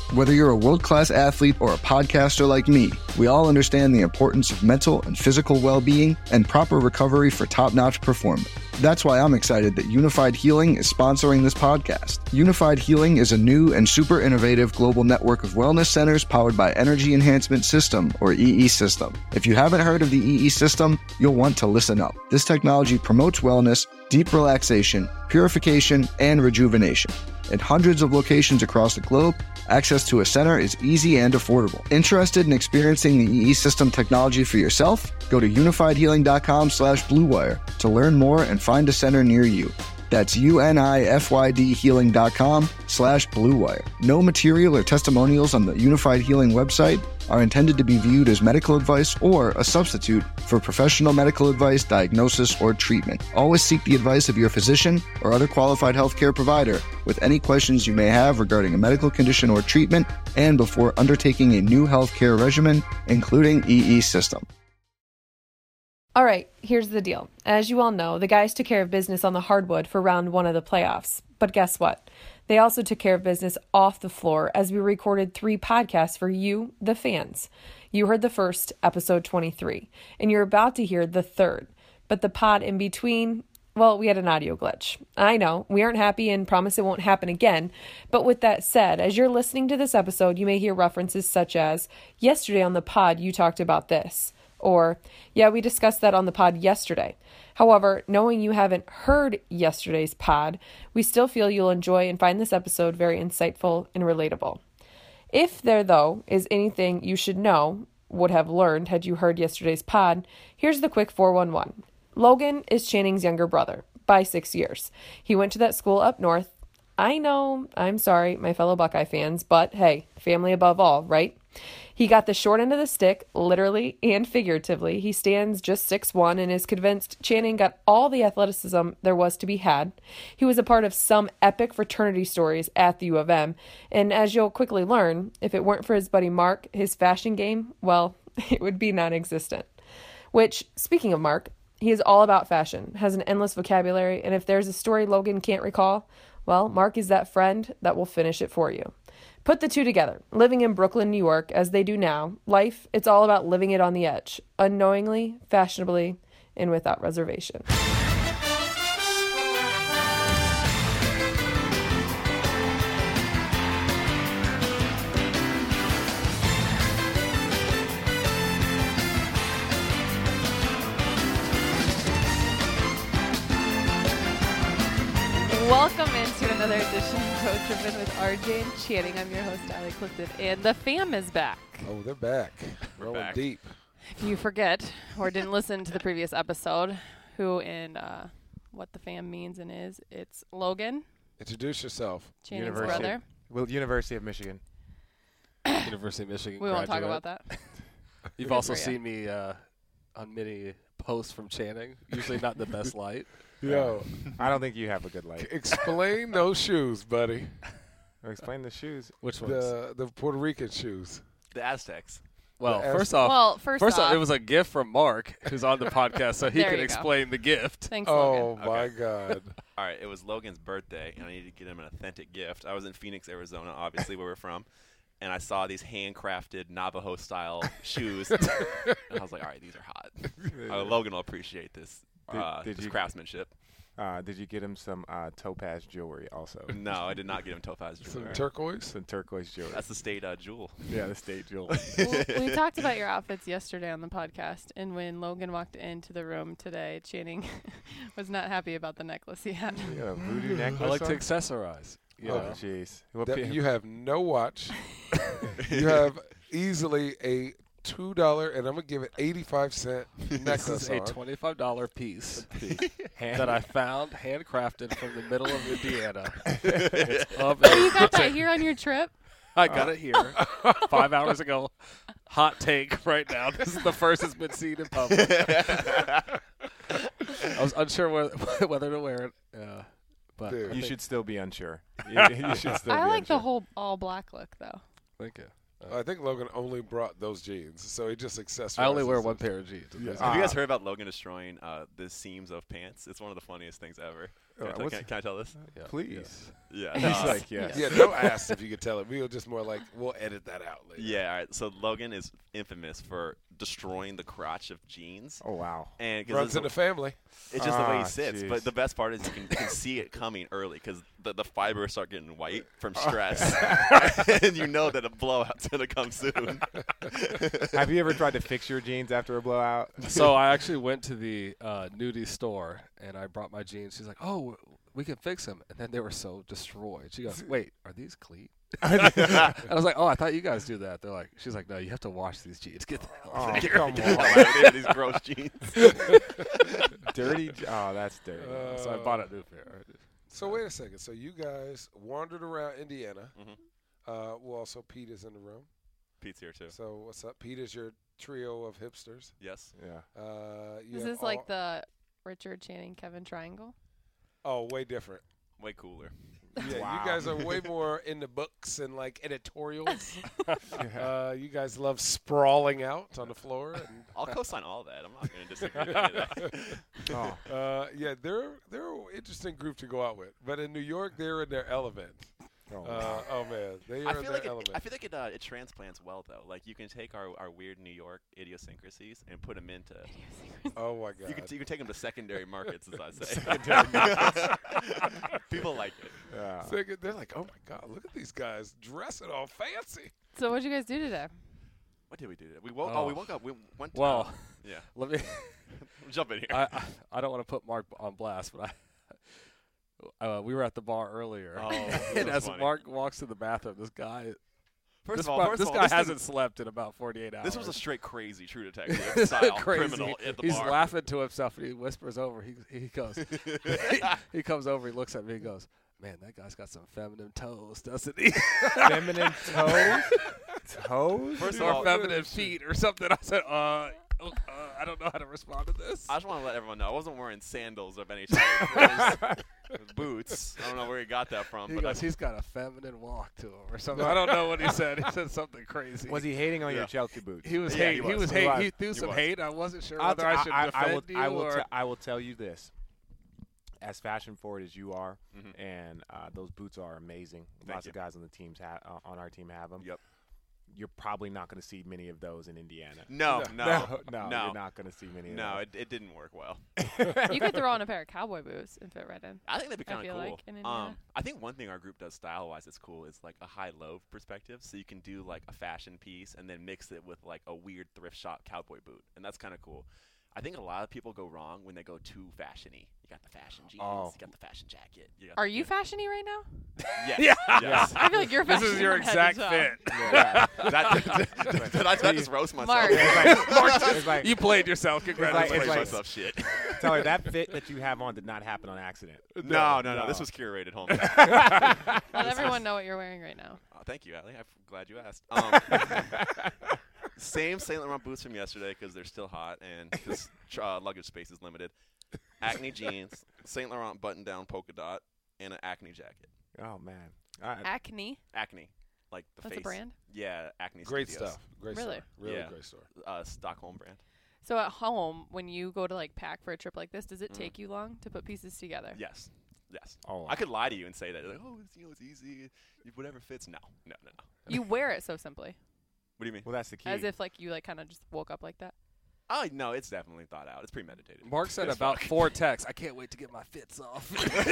Whether you're a world-class athlete or a podcaster like me, we all understand the importance of mental and physical well-being and proper recovery for top-notch performance. That's why I'm excited that Unified Healing is sponsoring this podcast. Unified Healing is a new and super innovative global network of wellness centers powered by Energy Enhancement System, or EE System. If you haven't heard of the EE System, you'll want to listen up. This technology promotes wellness, deep relaxation, purification, and rejuvenation. In hundreds of locations across the globe, access to a center is easy and affordable. Interested in experiencing the EE System technology for yourself? Go to unifiedhealing.com/bluewire to learn more and find a center near you. That's unifydhealing.com/bluewire. No material or testimonials on the Unified Healing website are intended to be viewed as medical advice or a substitute for professional medical advice, diagnosis, or treatment. Always seek the advice of your physician or other qualified healthcare provider with any questions you may have regarding a medical condition or treatment and before undertaking a new healthcare regimen, including EE System. All right, here's the deal. As you all know, the guys took care of business on the hardwood for round 1 of the playoffs. But guess what? They also took care of business off the floor as we recorded 3 podcasts for you, the fans. You heard the first, episode 23, and you're about to hear the third. But the pod in between, well, we had an audio glitch. I know, we aren't happy and promise it won't happen again. But with that said, as you're listening to this episode, you may hear references such as, yesterday on the pod, you talked about this. Or, yeah, we discussed that on the pod yesterday. However, knowing you haven't heard yesterday's pod, we still feel you'll enjoy and find this episode very insightful and relatable. If there, though, is anything you should know, would have learned had you heard yesterday's pod, here's the quick 411. Logan is Channing's younger brother by 6 years. He went to that school up north. I know, I'm sorry, my fellow Buckeye fans, but hey, family above all, right? He got the short end of the stick, literally and figuratively. He stands just 6'1" and is convinced Channing got all the athleticism there was to be had. He was a part of some epic fraternity stories at the U of M, and as you'll quickly learn, if it weren't for his buddy Mark, his fashion game, well, it would be non-existent. Which, speaking of Mark, he is all about fashion, has an endless vocabulary, and if there's a story Logan can't recall, well, Mark is that friend that will finish it for you. Put the two together, living in Brooklyn, New York, as they do now, life, it's all about living it on the edge, unknowingly, fashionably, and without reservation. Welcome into another edition of Road Trippin' with RJ and Channing. I'm your host, Allie Clifton, and the fam is back. Oh, they're back. Rolling back. Deep. If you forget or didn't listen to the previous episode, who and what the fam means and is, it's Logan. Introduce yourself. Channing's brother. Well, University of Michigan. University of Michigan We won't talk graduate. about that. You've Good also for ya. seen me on many posts from Channing, usually not in the best light. Yo, I don't think you have a good light. explain those shoes, buddy. Explain the shoes. Which ones? The Puerto Rican shoes. The Aztecs. Well, the first off, Well, first off, it was a gift from Mark, who's on the podcast, so he There can you go. explain the gift. thanks, Oh, Logan. my Okay. God. All right, it was Logan's birthday, and I needed to get him an authentic gift. I was in Phoenix, Arizona, obviously, where we're from, and I saw these handcrafted Navajo-style shoes, and I was like, all right, these are hot. Logan will appreciate this, Did this you- craftsmanship. Did you get him some topaz jewelry also? No, I did not get him topaz Some jewelry. turquoise. Some turquoise jewelry. That's the state jewel. Yeah, the state jewel. Well, we talked about your outfits yesterday on the podcast, and when Logan walked into the room today, Channing was not happy about the necklace he had. You got a voodoo necklace I like to on? accessorize. You Oh, know. jeez. What That- pe- you have no watch. You have easily a $2, and I'm going to give it 85-cent This necklace is a on. $25 piece that I found handcrafted from the middle of Indiana. It's of Oh, you got that here on your trip? I got it here 5 hours ago. Hot take right now. This is the first it's been seen in public. I was unsure whether to wear it, but Dude. you should still be unsure. You should still I be like the unsure. whole all black look, though. thank you. I think Logan only brought those jeans, so he just accessorized. I only wear those. one pair of jeans. Yeah. Have you guys heard about Logan destroying the seams of pants? It's one of the funniest things ever. Can I tell this? Yeah. Please. Yeah. He's like, yes. Yeah, don't ask if you could tell it. We were just more like, we'll edit that out later. Yeah, all right. So Logan is infamous for destroying the crotch of jeans. Oh, wow. And 'cause Runs in the family. it's just the way he Ah, sits. jeez. But the best part is you can see it coming early because the fibers start getting white from stress. And you know that a blowout's going to come soon. Have you ever tried to fix your jeans after a blowout? So I actually went to the nudie store and I brought my jeans. She's like, "Oh, we can fix them," and then they were so destroyed. She goes, "Wait, are these clean?" And I was like, "Oh, I thought you guys do that." They're like, "She's like, no, you have to wash these jeans. Get the hell out Oh, of here." come Get the on. hell out of here, these gross jeans. Dirty. Oh, that's dirty. So I bought a new pair. So wait a second. So you guys wandered around Indiana. Mhm. Well, also Pete is in the room. Pete's here, too. So what's up? Pete is your trio of hipsters. Yes. Yeah. You Is have this like the Richard Channing Kevin triangle? Oh, way different. Way cooler. Yeah, Wow. you guys are way more into books and like editorials. You guys love sprawling out on the floor. And, I'll co-sign all that. I'm not going to disagree with any of that. Oh. yeah, they're an interesting group to go out with. But in New York, they're in their element. Oh. Oh man, they are I in feel their like element. I feel like it transplants well though. Like you can take our weird New York idiosyncrasies and put them into. Oh my god. You can take them to secondary markets, as I say. Secondary People like it. Yeah. They're like, oh my god, look at these guys dressing all fancy. So what'd you guys do today? What did we do? We woke. Oh. We woke up. We went. To, Well, yeah. let me. Jump in here. I don't want to put Mark on blast, but we were at the bar earlier, Oh, and that's as funny. Mark walks to the bathroom, this guy. First this of all, this guy hasn't slept in about 48 hours. This was a straight crazy True Detective style Crazy. criminal at the He's bar. laughing to himself, and he whispers over. He goes. he comes over. He looks at me. He goes, "Man, that guy's got some feminine toes, doesn't he?" Feminine toes? Toes? First of or all, feminine feet, or something. I said, I don't know how to respond to this. I just want to let everyone know I wasn't wearing sandals of any type. It was boots. I don't know where he got that from. He but goes, he's got a feminine walk to him, or something. I don't know what he said. He said something crazy. Was he hating on Yeah. your Chelsea boots? He was Yeah, hate. he He was. was He hate. was. He threw He some was. hate. I wasn't sure I'll whether I should defend you or. I will tell you this. As fashion forward as you are, Mhm. and those boots are amazing. Thank Lots you. of guys on the teams on our team have them. Yep. You're probably not going to see many of those in Indiana. No, no, no. you're not going to see many of No, those. it didn't work well. You could throw on a pair of cowboy boots and fit right in. I think that'd be I kind of feel cool. like in Indiana. I think one thing our group does style-wise that's cool is like a high-low perspective. So you can do like a fashion piece and then mix it with like a weird thrift shop cowboy boot, and that's kind of cool. I think a lot of people go wrong when they go too fashion-y. You got the fashion jeans, Oh. you got the fashion jacket. You got, Are you fashion-y right now? Yes. Yes. I feel like you're This fashion. is your from head exact to toe. fit. Yeah. Did I just roast myself? Mark. It's like, You played yourself. like- Congratulations. it's like- myself shit. tell her that fit that you have on did not happen on accident. No. no. This was curated, home. Let everyone know what you're wearing right now. Thank you, Allie. I'm glad you asked. Same Saint Laurent boots from yesterday because they're still hot and because luggage space is limited. Acne jeans, Saint Laurent button-down polka dot, and an Acne jacket. Oh man. Acne. Acne, like the That's face. a brand. Yeah, Acne. Great Studios. stuff. Great Really? store. Really Yeah. great store. Stockholm brand. So at home, when you go to like pack for a trip like this, does it Mm. take you long to put pieces together? Yes. Yes. Oh, I could lie to you and say that, like, oh, it's easy, whatever fits. No. You wear it so simply, What do you mean? well, that's the key. as if like you like kind of just woke up like that. Oh, no, it's definitely thought out. It's premeditated. Mark said It's about fuck. 4 texts. I can't wait to get my fits off.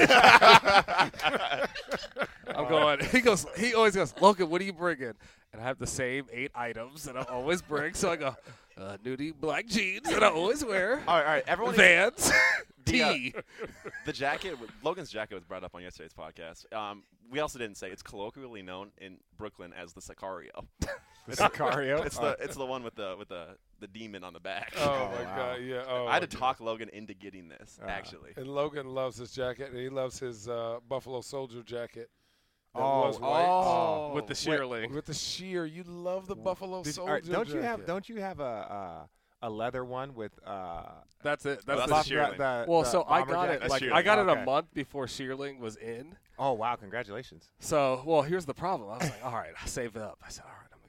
I'm going. He always goes, Logan, what are you bringing? And I have the same 8 items that I always bring. So I go, nudie black jeans that I always wear, All right. Everyone. Vans, The, tee. The jacket, Logan's jacket was brought up on yesterday's podcast. We also didn't say it's colloquially known in Brooklyn as the Sicario. Sicario. It's the one with the demon on the back. Oh, my wow. god, yeah. Oh, I had my to talk Logan into getting this actually. And Logan loves his jacket, and he loves his Buffalo Soldier jacket. That Oh, was white. with the shearling. With the sheer. You love the Buffalo Did- Soldier all right, don't you have? jacket. Don't you have a leather one with? That's it. That's That's the the shearling. well, the so I bomber got jacket? it. That's Like shearling. I got it Okay. a month before shearling was in. Oh wow! Congratulations. So, well, here's the problem. I was like, all right, I'll save it up. I said, all right, I'm going to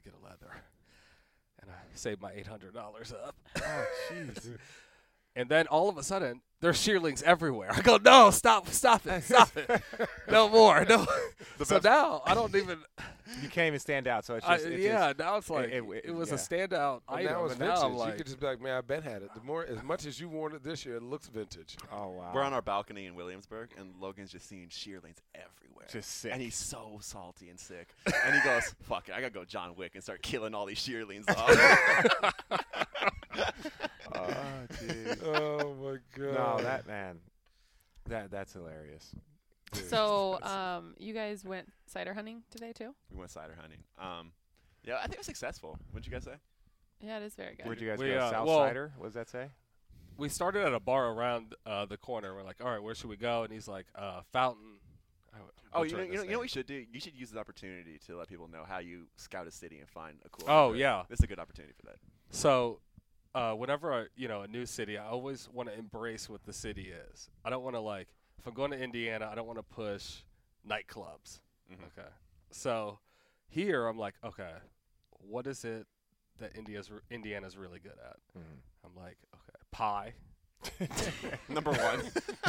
get a leather. And I saved my $800 up. Oh, jeez. And then all of a sudden, there's shearlings everywhere. I go, no, stop it. No more. No. So now I don't even. You can't even stand out. So it's just. Now it's like it was a standout Well, item. now it's and vintage. now I'm like, You could just be like, man, I've been had it. As much as you worn it this year, it looks vintage. Oh, wow. We're on our balcony in Williamsburg, and Logan's just seeing shearlings everywhere. Just sick. And he's so salty and sick. And he goes, fuck it, I got to go John Wick and start killing all these shearlings off. Oh, jeez. Oh, my God. No, that man. That's hilarious. So, you guys went cider hunting today too? We went cider hunting. Yeah, I think it was successful. What'd you guys say? Yeah, it is very good. Where'd you guys We, go? South well- Cider? What does that say? we started at a bar around the corner. We're like, all right, where should we go? And he's like, Fountain. Oh, you know what you should do? You should use this opportunity to let people know how you scout a city and find a cool. Oh, neighborhood. yeah. This is a good opportunity for that. So, whenever a new city, I always want to embrace what the city is. I don't want to if I'm going to Indiana, I don't want to push nightclubs. Mhm. Okay. So here I'm like, okay, what is it that Indiana's really good at? Mhm. I'm like, okay, pie. Number one.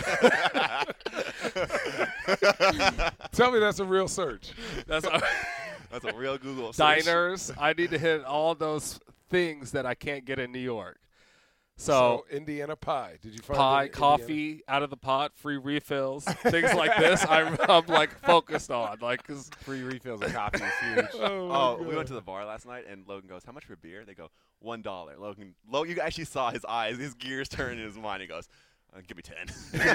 Tell me that's a real search. That's That's a real Google search. diners. I need to hit all those things that I can't get in New York. So So Indiana pie. Did you find pie, Indiana? coffee out of the pot, free refills, things like this. I'm like focused on 'cause Free refills of coffee is huge. Oh, we went to the bar last night, and Logan goes, "How much for beer?" They go, $1. Logan, you actually saw his eyes, his gears turn in his mind. He goes, "Give me 10."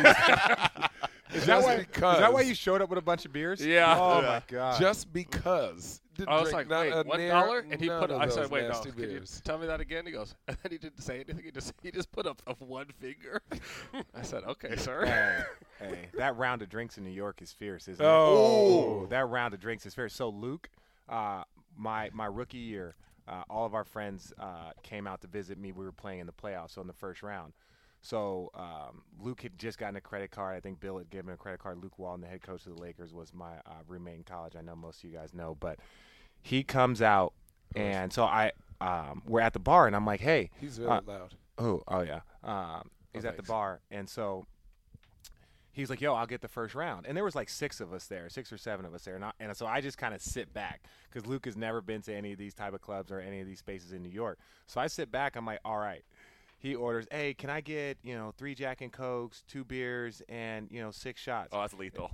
Is that Just why you showed up with a bunch of beers? Yeah. Oh, Yeah. my God. Just because. Didn't I was drink like, not wait, a $1? And he none put. of I said, those wait, no. nasty Can you beers. tell me that again? He goes, and then he didn't say anything. He just put up one finger. I said, okay, sir. Hey, that round of drinks in New York is fierce, isn't Oh. it? That round of drinks is fierce. So Luke, my rookie year, all of our friends came out to visit me. We were playing in the playoffs, so in the first round. So Luke had just gotten a credit card. I think Bill had given him a credit card. Luke Walton, the head coach of the Lakers, was my roommate in college. I know most of you guys know, but he comes out, and so we're at the bar, and I'm like, hey. He's very loud. Oh yeah. He's at the thanks. bar, and so he's like, "Yo, I'll get the first round." And there was like 6 or 7 of us there, and so I just kind of sit back because Luke has never been to any of these type of clubs or any of these spaces in New York. So I sit back. I'm like, "All right." He orders, "Hey, can I get 3 Jack and Cokes, 2 beers, and 6 shots?" Oh, that's lethal.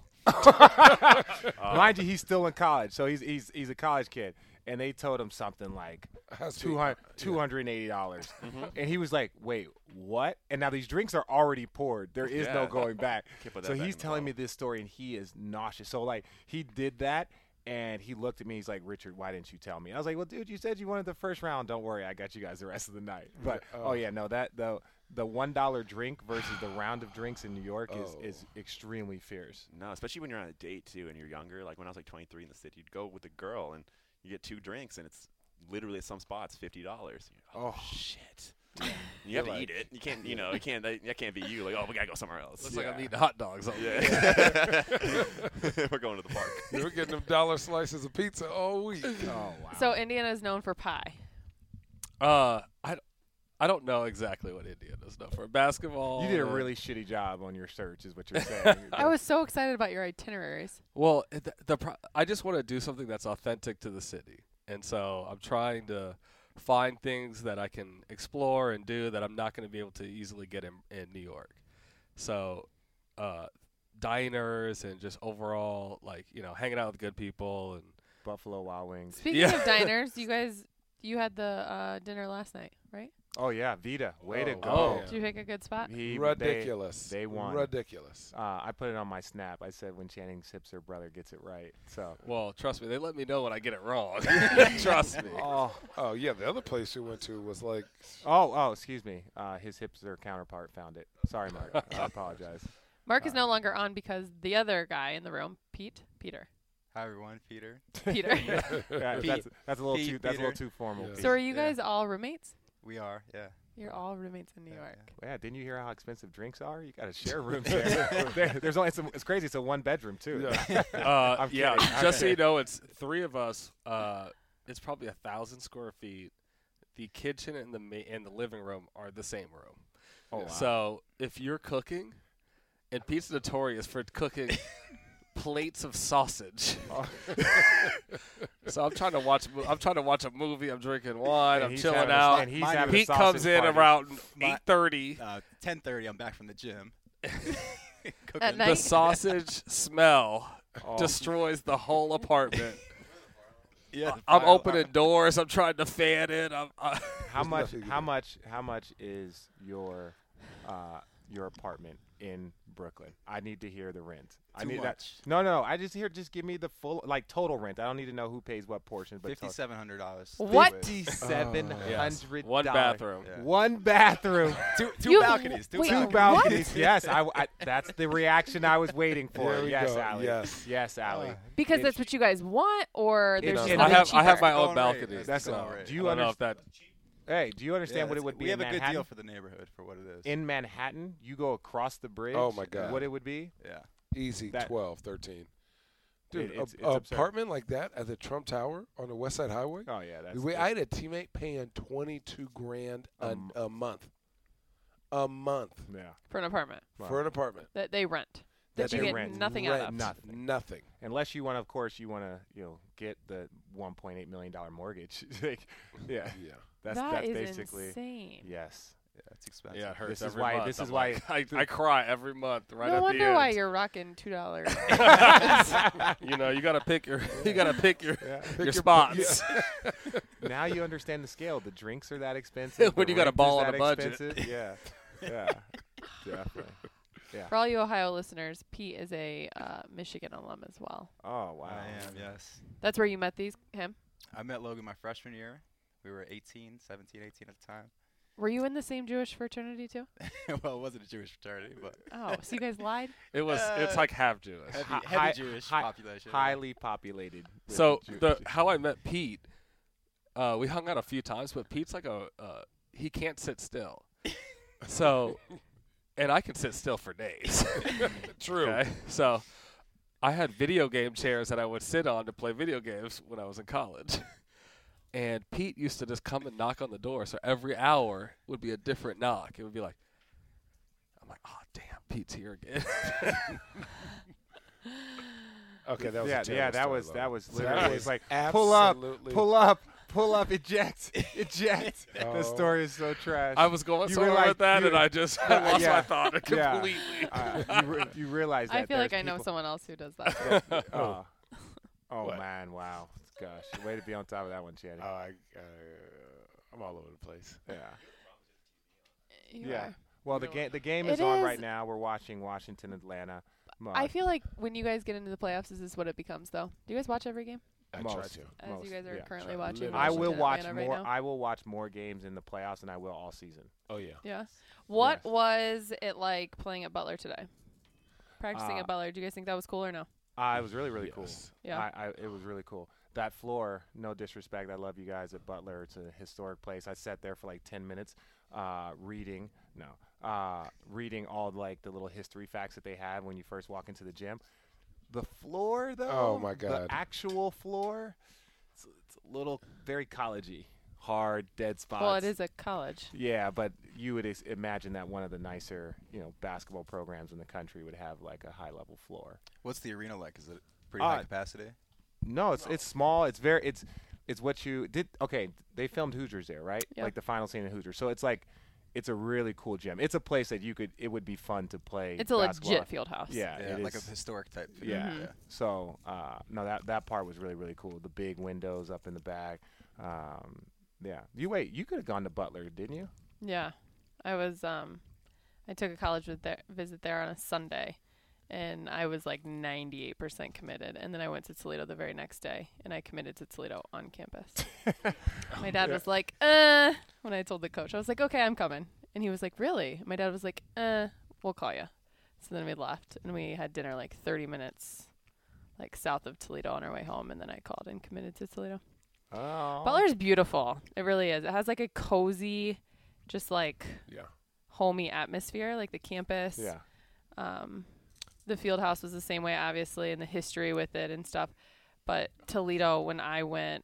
Mind you, he's still in college, so he's a college kid. And they told him something like $280, and he was like, "Wait, what?" And now these drinks are already poured. There is no Yeah. going back. Can't put that So back he's in the telling me bottle. this story, and he is nauseous. So he did that, and he looked at me. He's like, "Richard, why didn't you tell me?" And I was like, "Well, dude, you said you wanted the first round. Don't worry, I got you guys the rest of the night." But the $1 drink versus the round of drinks in New York is extremely fierce. No, especially when you're on a date too and you're younger. Like when I was like 23 in the city, you'd go with a girl and you get 2 drinks and it's literally at some spots $50. Oh shit! You have to eat it. You can't. That can't be you. Like, oh, we gotta go somewhere else. Looks like I'm eating hot dogs. Yeah. We're going to the park. You were getting them dollar slices of pizza all week. Oh wow. So Indiana is known for pie. I don't know exactly what Indiana's known for. Basketball. You did a really shitty job on your search, is what you're saying. I was so excited about your itineraries. Well, I just want to do something that's authentic to the city, and so I'm trying to find things that I can explore and do that I'm not going to be able to easily get in New York. So, diners and just overall, hanging out with good people and. Buffalo Wild Wings. Speaking of diners, you had the dinner last night, right? Oh yeah, Vita, way to Oh, go. man. Did you pick a good spot? Ridiculous. They won. Ridiculous. I put it on my snap. I said when Channing Sips, her brother, gets it right. So. Well, trust me, they let me know when I get it wrong. Trust me. Oh, yeah. The other place we went to was like. Oh, excuse me. His hipster counterpart found it. Sorry, Mark. I apologize. Mark is no longer on because the other guy in the room, Peter. Hi everyone, Peter. Yeah, that's a little too formal. Yeah. So are you guys all roommates? We are, yeah. You're all roommates in New York. Yeah, didn't you hear how expensive drinks are? You got to share rooms there. There's only it's crazy. It's a 1-bedroom too. Yeah. I'm yeah. kidding. Just so you know, it's 3 of us it's probably 1,000 square feet. The kitchen and the living room are the same room. Oh, wow. So if you're cooking, and Pete's notorious for cooking plates of sausage. So I'm trying to watch a movie. I'm drinking wine. I'm chilling out. And he's having Pete a comes sausage in party. around 8:30. 10:30. I'm back from the gym. At The night. sausage smell Oh. destroys the whole apartment. Yeah, I'm opening doors. I'm trying to fan it. How much is your apartment in Brooklyn? I need to hear the rent. I Too need much. that. No. I just give me the full total rent. I don't need to know who pays what portion, but $5,700. What? $5,700. One bathroom. Yeah. One bathroom. Two balconies. wait, Two what? balconies. Yes, I that's the reaction I was waiting for. There we Yes, go. Allie. Yes. Yes, Allie. Because It's- that's what you guys want, or there's It's- just I nothing I have cheaper? my own Going balcony. rate. That's Going all. rate. Do you I don't know if understand? that. Hey, do you understand what it would be We in have a Manhattan? good deal for the neighborhood for what it is. In Manhattan, you go across the bridge. Oh, my God. What it would be? Yeah. Easy, That- 12, 13. Dude, It's a absurd. apartment like that at the Trump Tower on the West Side Highway? Oh yeah, that's. I had a teammate paying $22,000 a month. A month yeah. For an apartment for an apartment. that they rent. That That you they get rent. nothing out of. Nothing. Nothing. Unless you want to, of course, get the $1.8 million mortgage. Like, yeah, Yeah. that's That is basically. insane. Yes. Yeah, it's expensive. Yeah, it hurts This is every why- month. this is I'm why- like, I cry every month right No at the wonder end. why you're rocking $2. You gotta pick your Yeah. your spots. Now you understand the scale. The drinks are that expensive. When the you got a rent ball is on that a budget. expensive. Yeah. Yeah. Definitely. For all you Ohio listeners, Pete is a Michigan alum as well. Oh wow. I am, yes. That's where you met him. I met Logan my freshman year. We were 18 at the time. Were you in the same Jewish fraternity too? Well, it wasn't a Jewish fraternity, but Oh, so you guys lied? It's like half Jewish. heavy Jewish hi- population. Highly populated. with So Jews. how I met Pete, we hung out a few times, but Pete's like he can't sit still. So, and I can sit still for days. True. Okay? So, I had video game chairs that I would sit on to play video games when I was in college. And Pete used to just come and knock on the door. So every hour would be a different knock. It would be like, I'm like, oh, damn, Pete's here again. Okay, that was yeah, a terrible that story, was Logan. that was So literally that it's was like absolutely- pull up, eject. Oh. The story is so trash. I was going You somewhere realize with that, you- and I lost yeah, my thought yeah. completely. You realize that I feel like there's I know people- someone else who does that. Oh, What? man, wow, gosh, way to be on top of that one, Channing. I'm all over the place. Yeah. You Yeah. are. Well, You know, the game It is on is- right now. We're watching Washington, Atlanta. I feel like when you guys get into the playoffs, this is what it becomes, though. Do you guys watch every game? I try Most. to. As Most, you guys are yeah. currently Try- watching. literally. I will Washington, watch Atlanta more. Right now? I will watch more games in the playoffs than I will all season. Oh yeah. Yeah. What Yes. was it like playing at Butler today? Practicing Uh, at Butler. Do you guys think that was cool or no? It was really, really cool. Yes. Yeah. It was really cool. That floor, no disrespect, I love you guys at Butler. It's a historic place. I sat there for like 10 minutes reading all like the little history facts that they have when you first walk into the gym. The floor, though, Oh, my God. the actual floor, it's a little very collegey, hard, dead spots. Well, it is a college. Yeah, but you would imagine that one of the nicer, basketball programs in the country would have like a high-level floor. What's the arena like? Is it pretty high capacity? No, it's small. It's what you did. Okay, they filmed Hoosiers there, right? Yeah. Like the final scene in Hoosiers. So it's a really cool gym. It's a place that it would be fun to play. It's a basketball. legit field house. Yeah, Yeah, it like a is. historic type. field. Yeah. Mhm. So no, that part was really, really cool. The big windows up in the back. Yeah. You could have gone to Butler, didn't you? Yeah. I was I took a college visit there on a Sunday, and I was like 98% committed, and then I went to Toledo the very next day, and I committed to Toledo on campus. My dad was like, when I told the coach, I was like, okay, I'm coming. And he was like, really? My dad was like, we'll call you. So then we left, and we had dinner like 30 minutes like south of Toledo on our way home, and then I called and committed to Toledo. Oh. Butler's beautiful. It really is. It has like a cozy, just like Yeah. homey atmosphere, like the campus. Yeah. The field house was the same way, obviously, and the history with it and stuff. But Toledo, when I went,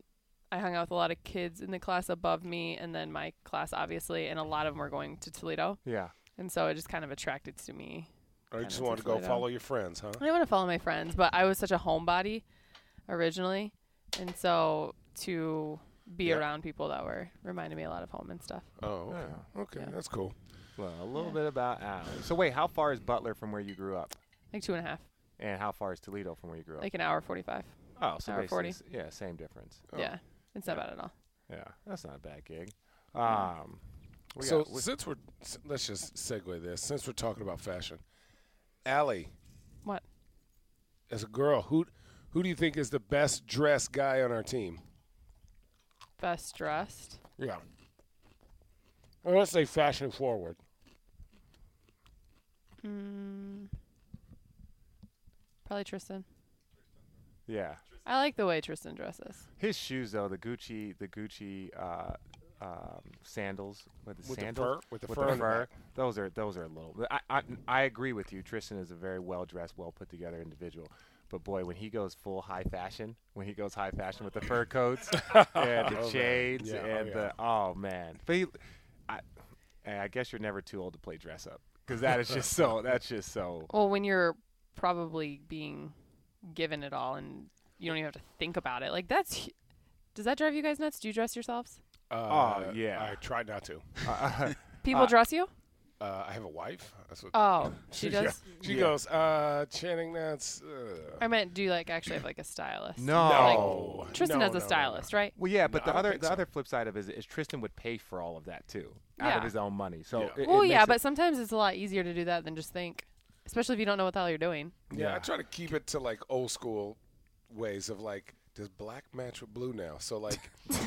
I hung out with a lot of kids in the class above me, and then my class, obviously, and a lot of them were going to Toledo. Yeah. And so it just kind of attracted to me. Or you Kinda just to want to go Toledo. follow your friends, huh? I didn't want to follow my friends, but I was such a homebody originally. And so to be Yeah. around people that were reminded me a lot of home and stuff. Oh, okay. Yeah. Okay, Yeah. that's cool. Well, a little bit about Allie. So wait, how far is Butler from where you grew up? Like 2.5, And how far is Toledo from where you grew up? like an hour 45. oh, so hour basically, 40. yeah, same difference. Oh. Yeah, it's not bad at all. Yeah, that's not a bad gig. So since let's just segue this. Since we're talking about fashion, Allie, What? as a girl, who do you think is the best dressed guy on our team? Best dressed? Yeah. Or let's say fashion forward. Probably Tristan. yeah, I like the way Tristan dresses. his shoes though, the Gucci sandals with the With the sandals fur- with the with fur the on the fur. back. Those are a little. I agree with you. Tristan is a very well dressed, well put together individual. But boy, when he goes full high fashion, with the fur coats and the Oh, man. shades Yeah, and oh, yeah. man. But I guess you're never too old to play dress up because that's just so. Well, when you're probably being given it all and you don't even have to think about it. Like, does that drive you guys nuts? Do you dress yourselves? Yeah. I try not to. People dress you? I have a wife. That's what. Oh, she Yeah. does? She Yeah. goes, Channing, that's. I meant, do you actually have a stylist? No. Like, Tristan No, has a no, no, stylist, right? Well, yeah, but No, I don't the think so. other flip side of it is Tristan would pay for all of that too out Yeah. of his own money. So Yeah. it Well, makes yeah, it- but sometimes it's a lot easier to do that than just think, especially if you don't know what the hell you're doing. Yeah, I Yeah. try to keep it to like old school ways of like, does black match with blue now? So like,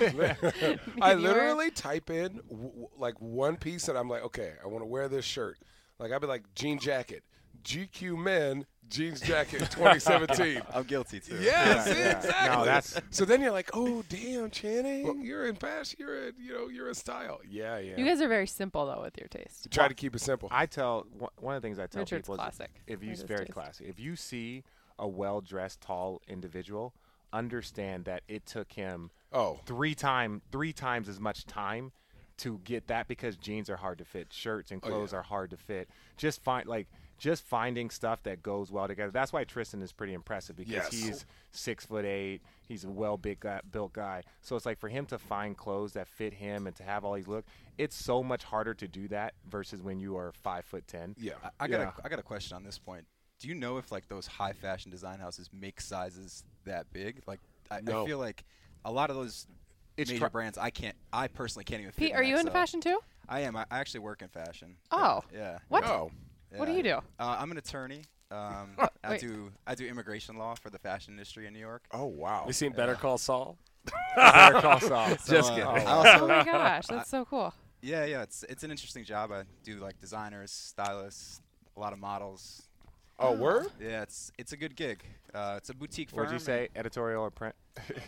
I literally type in like one piece and I'm like, okay, I want to wear this shirt. Like I'd be like jean jacket, GQ men jeans jacket 2017. I'm guilty too. Yeah, see, Yeah. exactly. No, that's- so then you're like, oh damn, Channing, you're in fashion, you're in style. Yeah, yeah. You guys are very simple, though, with your taste. Try to keep it simple. I tell one of the things I tell Richard's people classic. is if you Richard's very taste. classic. If you see a well dressed tall individual, understand that it took him Oh, three times as much time to get that because jeans are hard to fit, shirts and Oh, yeah. clothes are hard to fit. Just finding stuff that goes well together. That's why Tristan is pretty impressive because Yes. he's 6'8". He's a built guy. So it's like for him to find clothes that fit him and to have all these look, it's so much harder to do that versus when you are 5'10". yeah. I Yeah. got a question on this point. Do you know if like those high fashion design houses make sizes that big? Like I No. feel like a lot of those It's major brands I personally can't even fit. Pete, in are an you into XL. fashion too? I am. I actually work in fashion. Oh. Yeah. What? Oh, What do you do? I'm an attorney. I Wait. do immigration law for the fashion industry in New York. oh wow. You seen Better Call Saul? Better Call Saul. Just So, kidding. I Oh also, my gosh, that's so cool. yeah, it's an interesting job. I do like designers, stylists, a lot of models. Oh, word? Yeah, it's a good gig. It's a boutique firm. What'd you say? Editorial or print?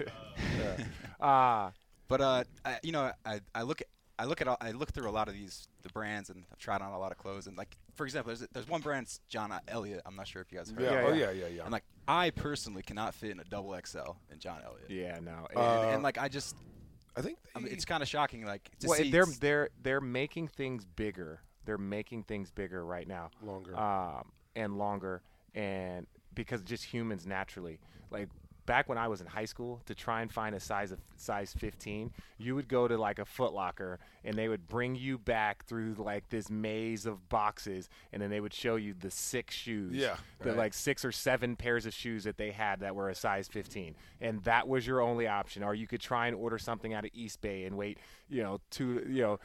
But I look through a lot of the brands and I've tried on a lot of clothes and like for example, there's one brand, John Elliott. I'm not sure if you guys heard. Yeah. of it. Oh yeah. And like I personally cannot fit in a double XL in John Elliott. Yeah, no. And like I think it's kind of shocking. Like to Well, see they're making things bigger. They're making things bigger right now. Longer. And longer, and because just humans naturally, like back when I was in high school, to try and find a size 15, you would go to like a Foot Locker and they would bring you back through like this maze of boxes, and then they would show you the 6 shoes. Yeah, the right. like 6 or 7 pairs of shoes that they had that were a size 15, and that was your only option. Or you could try and order something out of East Bay and wait, 2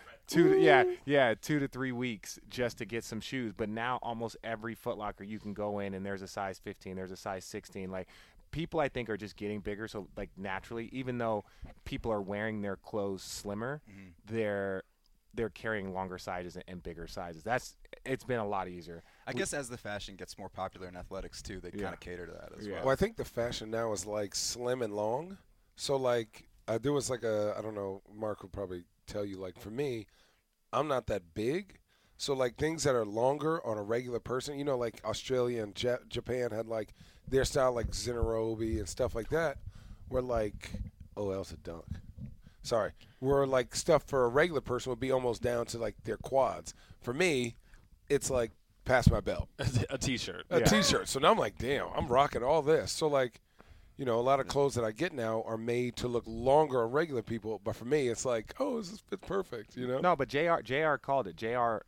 to 3 weeks just to get some shoes. But now almost every Foot Locker you can go in and there's a size 15, there's a size 16. Like people I think are just getting bigger, so like naturally, even though people are wearing their clothes slimmer, they're carrying longer sizes and bigger sizes. It's been a lot easier. I guess as the fashion gets more popular in athletics too, they kind of cater to that as well. Well, I think the fashion now is like slim and long. So like there was like I don't know, Mark would probably tell you, like for me, I'm not that big. So like things that are longer on a regular person, like Australia and Japan had like their style, like Zinnerobe and stuff like that, were like Oh, that was a dunk. Sorry. Where like stuff for a regular person would be almost down to like their quads. For me, it's like past my belt. A T-shirt. A T-shirt. So now I'm like, damn, I'm rocking all this. So like, a lot of clothes that I get now are made to look longer on regular people. But for me, it's like, oh, this fits perfect, No, but JR called it. JR,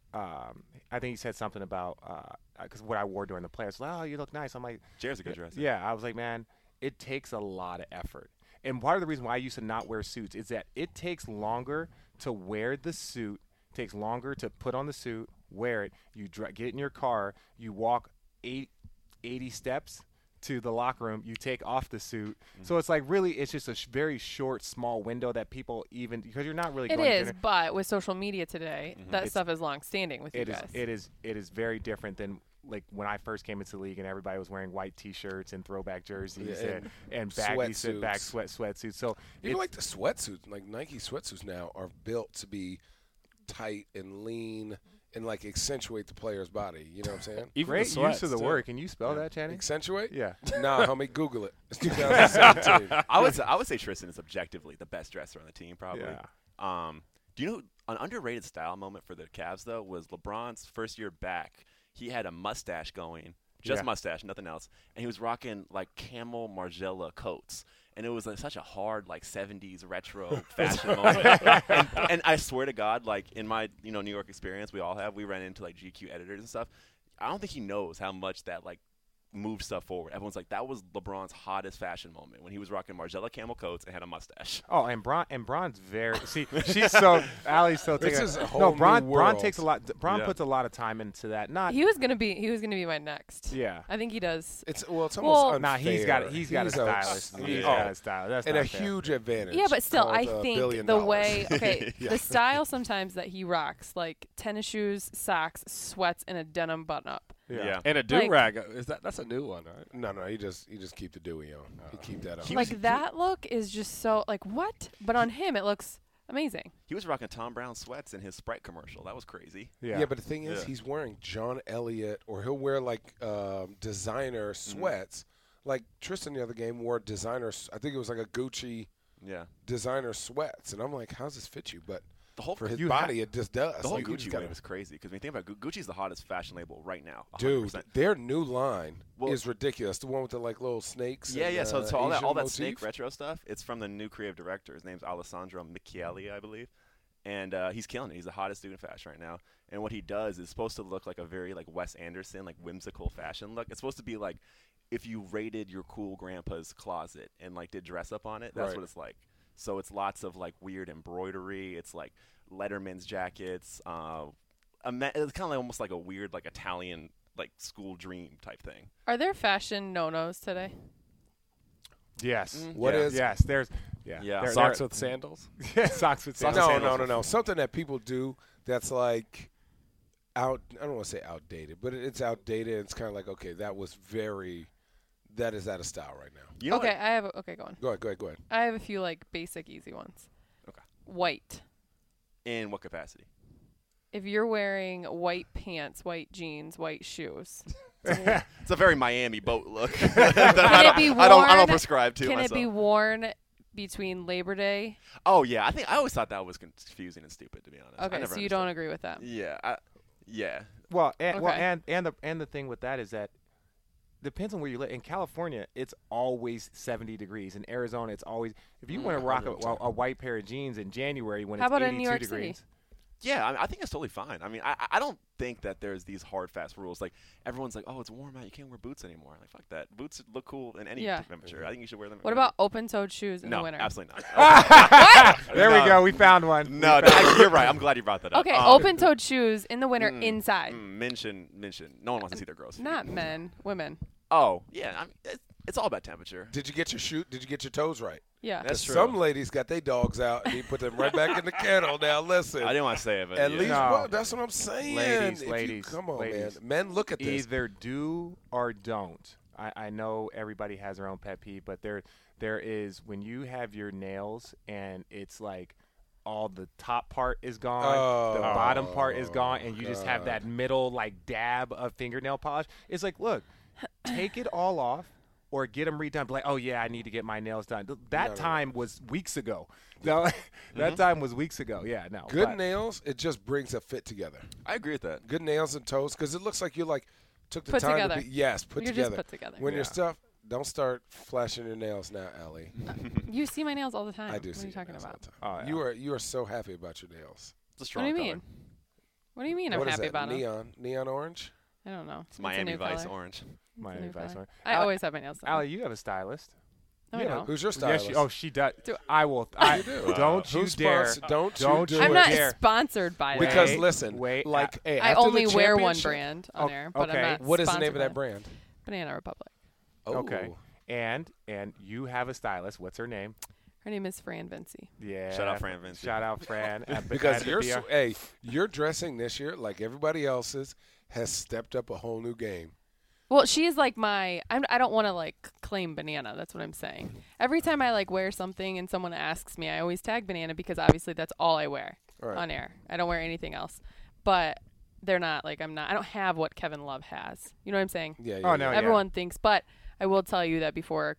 I think he said something about because what I wore during the play. I was like, oh, you look nice. I'm like, JR's a good dresser. Yeah, I was like, man, it takes a lot of effort. And part of the reason why I used to not wear suits is that it takes longer to wear the suit, takes longer to put on the suit, wear it. You get in your car, you walk 80 steps to the locker room, you take off the suit. So it's like really, it's just a very short, small window that people even, because you're not really It going is, but with social media today, that stuff is long standing with you guys. It is very different than like when I first came into the league and everybody was wearing white T-shirts and throwback jerseys and baggy sweatsuits. So even like the sweatsuits, like Nike sweatsuits now are built to be tight and lean and like accentuate the player's body. You know what I'm saying? Even great use of the word. Can you spell that, Channing? Accentuate? Yeah. Nah, homie, Google it. It's 2017. I would say Tristan is objectively the best dresser on the team, probably. Yeah. Do you know an underrated style moment for the Cavs though was LeBron's first year back? He had a mustache going, just mustache, nothing else, and he was rocking like camel Margiela coats, and it was like such a hard like 70s retro fashion moment. And I swear to God, like in my New York experience, we ran into like GQ editors and stuff. I don't think he knows how much that like moved stuff forward. Everyone's like, that was LeBron's hottest fashion moment when he was rocking Margiela camel coats and had a mustache. Oh, and Bron's very she's so Allie's so taking this is a whole new Bron world. takes a lot. Bron puts a lot of time into that. Not He was gonna be my next. Yeah. I think he does. It's almost Well, unfair. Nah, he's got a stylist. He's got a stylist. That's and not a fair. huge advantage. Yeah, but still, called I $1 think billion. the way the style sometimes that he rocks, like tennis shoes, socks, sweats, and a denim button-up. Yeah. And a do-rag. That's a new one, right? No, he just keep the Dewey on. He keep that on. Like that look is just so like what? But on him, it looks amazing. He was rocking Tom Brown sweats in his Sprite commercial. That was crazy. Yeah, but the thing is, he's wearing John Elliott, or he'll wear like designer sweats. Like Tristan the other game wore designer. I think it was like a Gucci designer sweats, and I'm like, how's this fit you? But for his body, it just does. The whole Like, Gucci wave is crazy because when you think about Gucci's the hottest fashion label right now. 100%. Dude, their new line is ridiculous. The one with the like little snakes. Yeah, and, So all that motif. snake retro stuff, it's from the new creative director. His name's Alessandro Michele, I believe, and he's killing it. He's the hottest dude in fashion right now. And what he does is supposed to look like a very like Wes Anderson, like whimsical fashion look. It's supposed to be like if you raided your cool grandpa's closet and like did dress up on it. That's what it's like. So it's lots of like weird embroidery. It's like Letterman's jackets. It's kind of like almost like a weird like Italian like school dream type thing. Are there fashion no-nos today? Yes. What is? Yes. There's. Yeah. Socks with sandals. Socks with sandals. No. Something that people do that's like out. I don't want to say outdated, but it's outdated. It's kind of like that is out of style right now. You know okay, go on. Go ahead. I have a few like basic easy ones. Okay. White. In what capacity? If you're wearing white pants, white jeans, white shoes. It's a very Miami boat look. Can it be worn? I don't prescribe to Can myself. it be worn between Labor Day? Oh yeah, I always thought that was confusing and stupid, to be honest. Okay, so you don't agree with that? Yeah, yeah. Well, and the thing with that is that depends on where you live. In California, it's always 70 degrees. In Arizona, it's always if you want to rock a white pair of jeans in January when How it's about 82 in New York degrees. City? Yeah, I think it's totally fine. I mean, I don't think that there's these hard, fast rules. Like, everyone's like, oh, it's warm out. You can't wear boots anymore. I'm like, fuck that. Boots look cool in any temperature. I think you should wear them. What about open-toed shoes in the winter? No, absolutely not. There we go. We found one. No, you're right. I'm glad you brought that up. Okay, open-toed shoes in the winter inside. Mention. No one wants to see their girls' feet. Not men, women. Oh, yeah. I mean, it's all about temperature. Did you get your toes right? Yeah. That's true. Some ladies got their dogs out and he put them right back in the kennel. Now listen. I didn't want to say it, but At yeah. least No. well, that's what I'm saying. Ladies, come on, ladies. man. Men, look at this. Either do or don't. I know everybody has their own pet peeve, but there is when you have your nails and it's like all the top part is gone, the bottom part is gone, and you just have that middle like dab of fingernail polish. It's like, look, take it all off. or get them redone. Be like, oh yeah, I need to get my nails done. That No. time was weeks ago. No, that time was weeks ago. Yeah, no. Good but- nails, it just brings a fit together. I agree with that. Good nails and toes, because it looks like you like took the Put time together. to be put You're together. just put together. When Yeah. your stuff, don't start flashing your nails now, Allie. You see my nails all the time. I do What see are you your talking nails all about? the time. Oh, yeah. You are so happy about your nails. It's a strong What do you color. mean? What do you mean I'm What is happy that? about them? Neon orange. I don't know. It's Miami a new Vice color. orange. Miami It's a new Vice color. orange. I always have my nails done. Allie, you have a stylist. No, I Yeah. don't. Who's your Yes, stylist? she does. Do- I will. I do. Don't you Who's dare. sponsored? Don't you Don't do you I'm it. not dare. sponsored by them. Because Wait, listen, wait, like, hey, I after only the wear one championship- brand on air, but okay. I'm not What is the name sponsored of that by brand? Banana Republic. Oh. Okay. And you have a stylist. What's her name? Her name is Fran Vinci. Yeah. Shout out Fran Vinci. Shout out Fran. Because your dressing this year, like everybody else's, has stepped up a whole new game. Well, she is like I don't want to like claim Banana. That's what I'm saying. Every time I like wear something and someone asks me, I always tag Banana because obviously that's all I wear All right. on air. I don't wear anything else. But they're not like I don't have what Kevin Love has. You know what I'm saying? Yeah. Oh, no, yeah. Everyone thinks, but I will tell you that before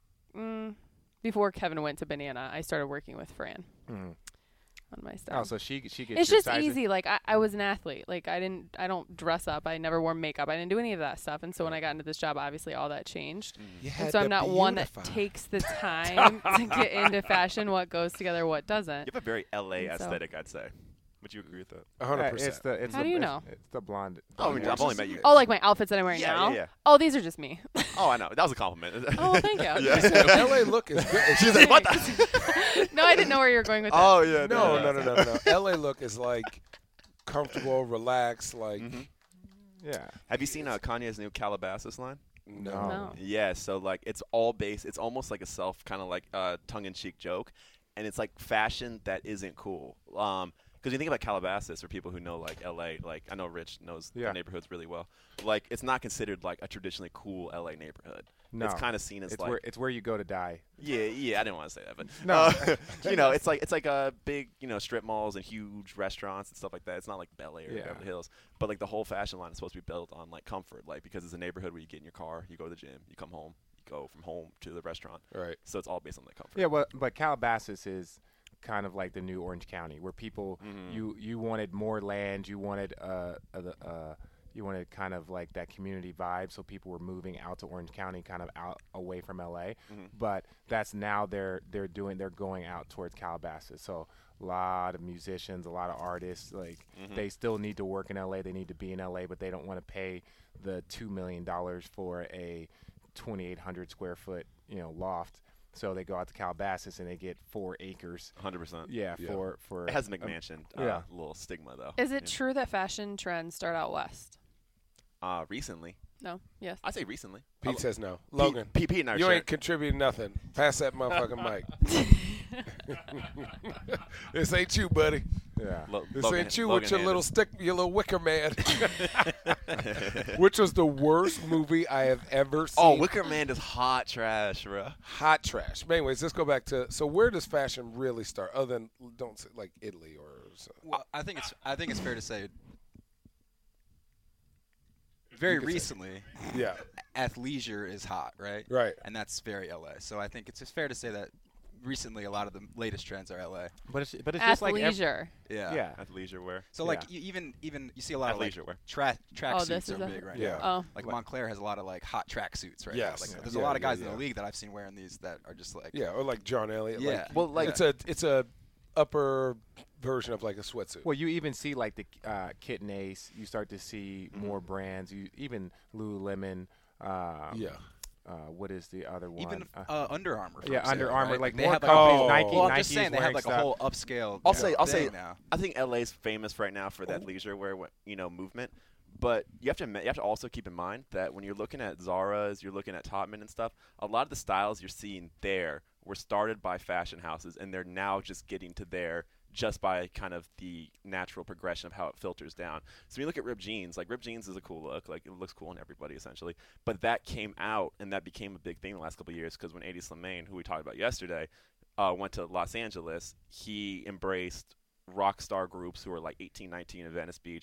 Kevin went to Banana, I started working with Fran on my stuff. Oh, so she gets It's your just sizing. easy. Like I was an athlete. Like I don't dress up. I never wore makeup. I didn't do any of that stuff. And so when I got into this job, obviously all that changed. You And had so I'm to not one that beautify. takes the time to get into fashion, what goes together, what doesn't. You have a very LA And so- aesthetic, I'd say. Would you agree with that? 100%. It's How the, do you it's- know? It's the blonde. Oh, blonde I've hair. only met you. Oh, like my outfits that I'm wearing Yeah, now? yeah. Oh, these are just me. Oh, I know. That was a compliment. Oh, well, thank you. Yeah. LA look is good. She's like, what the? No, I didn't know where you were going with that. Oh, yeah. No. LA look is like comfortable, relaxed, like Yeah. Have you seen Kanye's new Calabasas line? no. No. Yeah, so like it's all based. It's almost like a self kind of like tongue-in-cheek joke, and it's like fashion that isn't cool. Because you think about Calabasas, for people who know like LA, like I know Rich knows Yeah. the neighborhoods really well. Like it's not considered like a traditionally cool LA neighborhood. No. It's kind of seen as It's like where you go to die. yeah. I didn't want to say that, but No. you know, it's like a big strip malls and huge restaurants and stuff like that. It's not like Bel Air or Yeah. Beverly Hills, but like the whole fashion line is supposed to be built on like comfort, like because it's a neighborhood where you get in your car, you go to the gym, you come home, you go from home to the restaurant. Right. So it's all based on the comfort. Yeah, well, but Calabasas is kind of like the new Orange County, where people you wanted more land, you wanted you wanted kind of like that community vibe, so people were moving out to Orange County, kind of out away from LA. But that's now they're going out towards Calabasas. So a lot of musicians, a lot of artists, like they still need to work in LA, they need to be in LA, but they don't want to pay the $2 million for a 2,800 square foot loft. So they go out to Calabasas and they get 4 acres. 100%. Yeah, for It has a McMansion yeah. little stigma though. Is it true that fashion trends start out west? Recently, No. Yes. I say recently. Pete says no. Logan, Pete and I you share. ain't contributing nothing. Pass that motherfucking mic. This ain't you, buddy. Yeah. This Logan- ain't you Logan with your little Anderson. stick, your little wicker man. Which was the worst movie I have ever seen. Oh, Wicker Man is hot trash, bro. Hot trash. But anyways, let's go back to, so where does fashion really start? Other than, don't say like Italy or so. Well, I think it's fair to say very You could say. recently Yeah. athleisure is hot, right? Right. And that's very LA. So I think it's just fair to say that recently a lot of the latest trends are LA. But it's just like Athleisure. Yeah. Athleisure wear. So like even you see a lot of like Athleisure wear. track Oh, this suits is are a- big right Yeah. now. Oh. Like Montclair has a lot of like hot track suits right Yes. now. Like, Yeah. there's a Yeah, lot of guys yeah, in the yeah. league that I've seen wearing these that are just like Yeah, or like John Elliott. Yeah. Like, Well, like it's a upper version of like a sweatsuit. Well, you even see like the Kitten Ace. You start to see more brands. You even Lululemon. Yeah. What is the other one? even Under Armour. for yeah, example, Under Armour. right? Like they more have companies. Oh. Nike. Well, I'm Nike's just saying they have wearing like stuff. a whole upscale. I'll thing say now. I think LA's famous right now for that leisure wear movement. But you have to also keep in mind that when you're looking at Zara's, you're looking at Topman and stuff, a lot of the styles you're seeing there were started by fashion houses, and they're now just getting to there just by kind of the natural progression of how it filters down. So when you look at ripped jeans, like ripped jeans is a cool look, like it looks cool on everybody essentially. But that came out and that became a big thing the last couple of years because when 80 Slimane, who we talked about yesterday, went to Los Angeles, he embraced rock star groups who were like 18, 19 in Venice Beach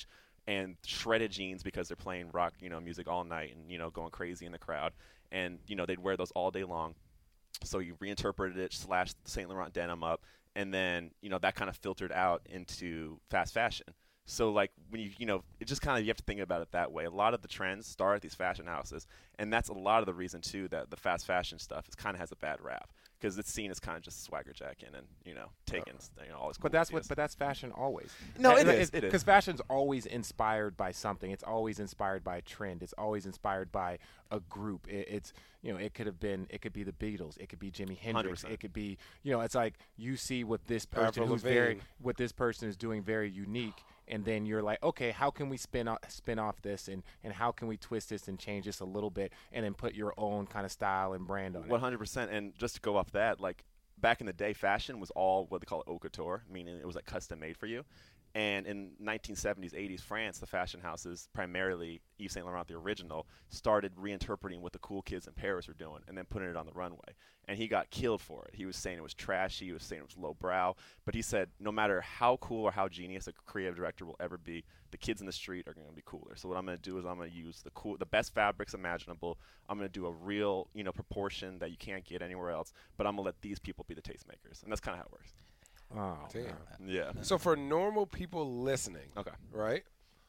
and shredded jeans because they're playing rock, music all night and, going crazy in the crowd. And, they'd wear those all day long. So you reinterpreted it, slashed Saint Laurent denim up, and then, that kind of filtered out into fast fashion. So, like, when it just kind of, you have to think about it that way. A lot of the trends start at these fashion houses, and that's a lot of the reason, too, that the fast fashion stuff kind of has a bad rap. Because it's seen as kind of just swagger jacking and taking all this. Cool But that's fashion always. No, it is. Because fashion's always inspired by something. It's always inspired by a trend. It's always inspired by a group. It could be the Beatles. It could be Jimi Hendrix. 100%. It could be it's like you see what this person what this person is doing very unique. And then you're like, okay, how can we spin off this and how can we twist this and change this a little bit and then put your own kind of style and brand on it? 100%. And just to go off that, like back in the day, fashion was all what they call haute couture, meaning it was like custom made for you. And in 1970s, 80s France, the fashion houses, primarily Yves Saint Laurent, the original, started reinterpreting what the cool kids in Paris were doing and then putting it on the runway. And he got killed for it. He was saying it was trashy. He was saying it was lowbrow. But he said no matter how cool or how genius a creative director will ever be, the kids in the street are going to be cooler. So what I'm going to do is I'm going to use the best fabrics imaginable. I'm going to do a real proportion that you can't get anywhere else. But I'm going to let these people be the tastemakers. And that's kind of how it works. Oh, damn. Yeah. So for normal people listening, Okay. right?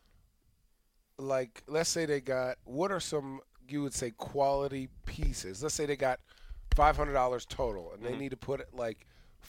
Like, let's say they got, what are some, you would say, quality pieces? Let's say they got $500 total, and they need to put, like,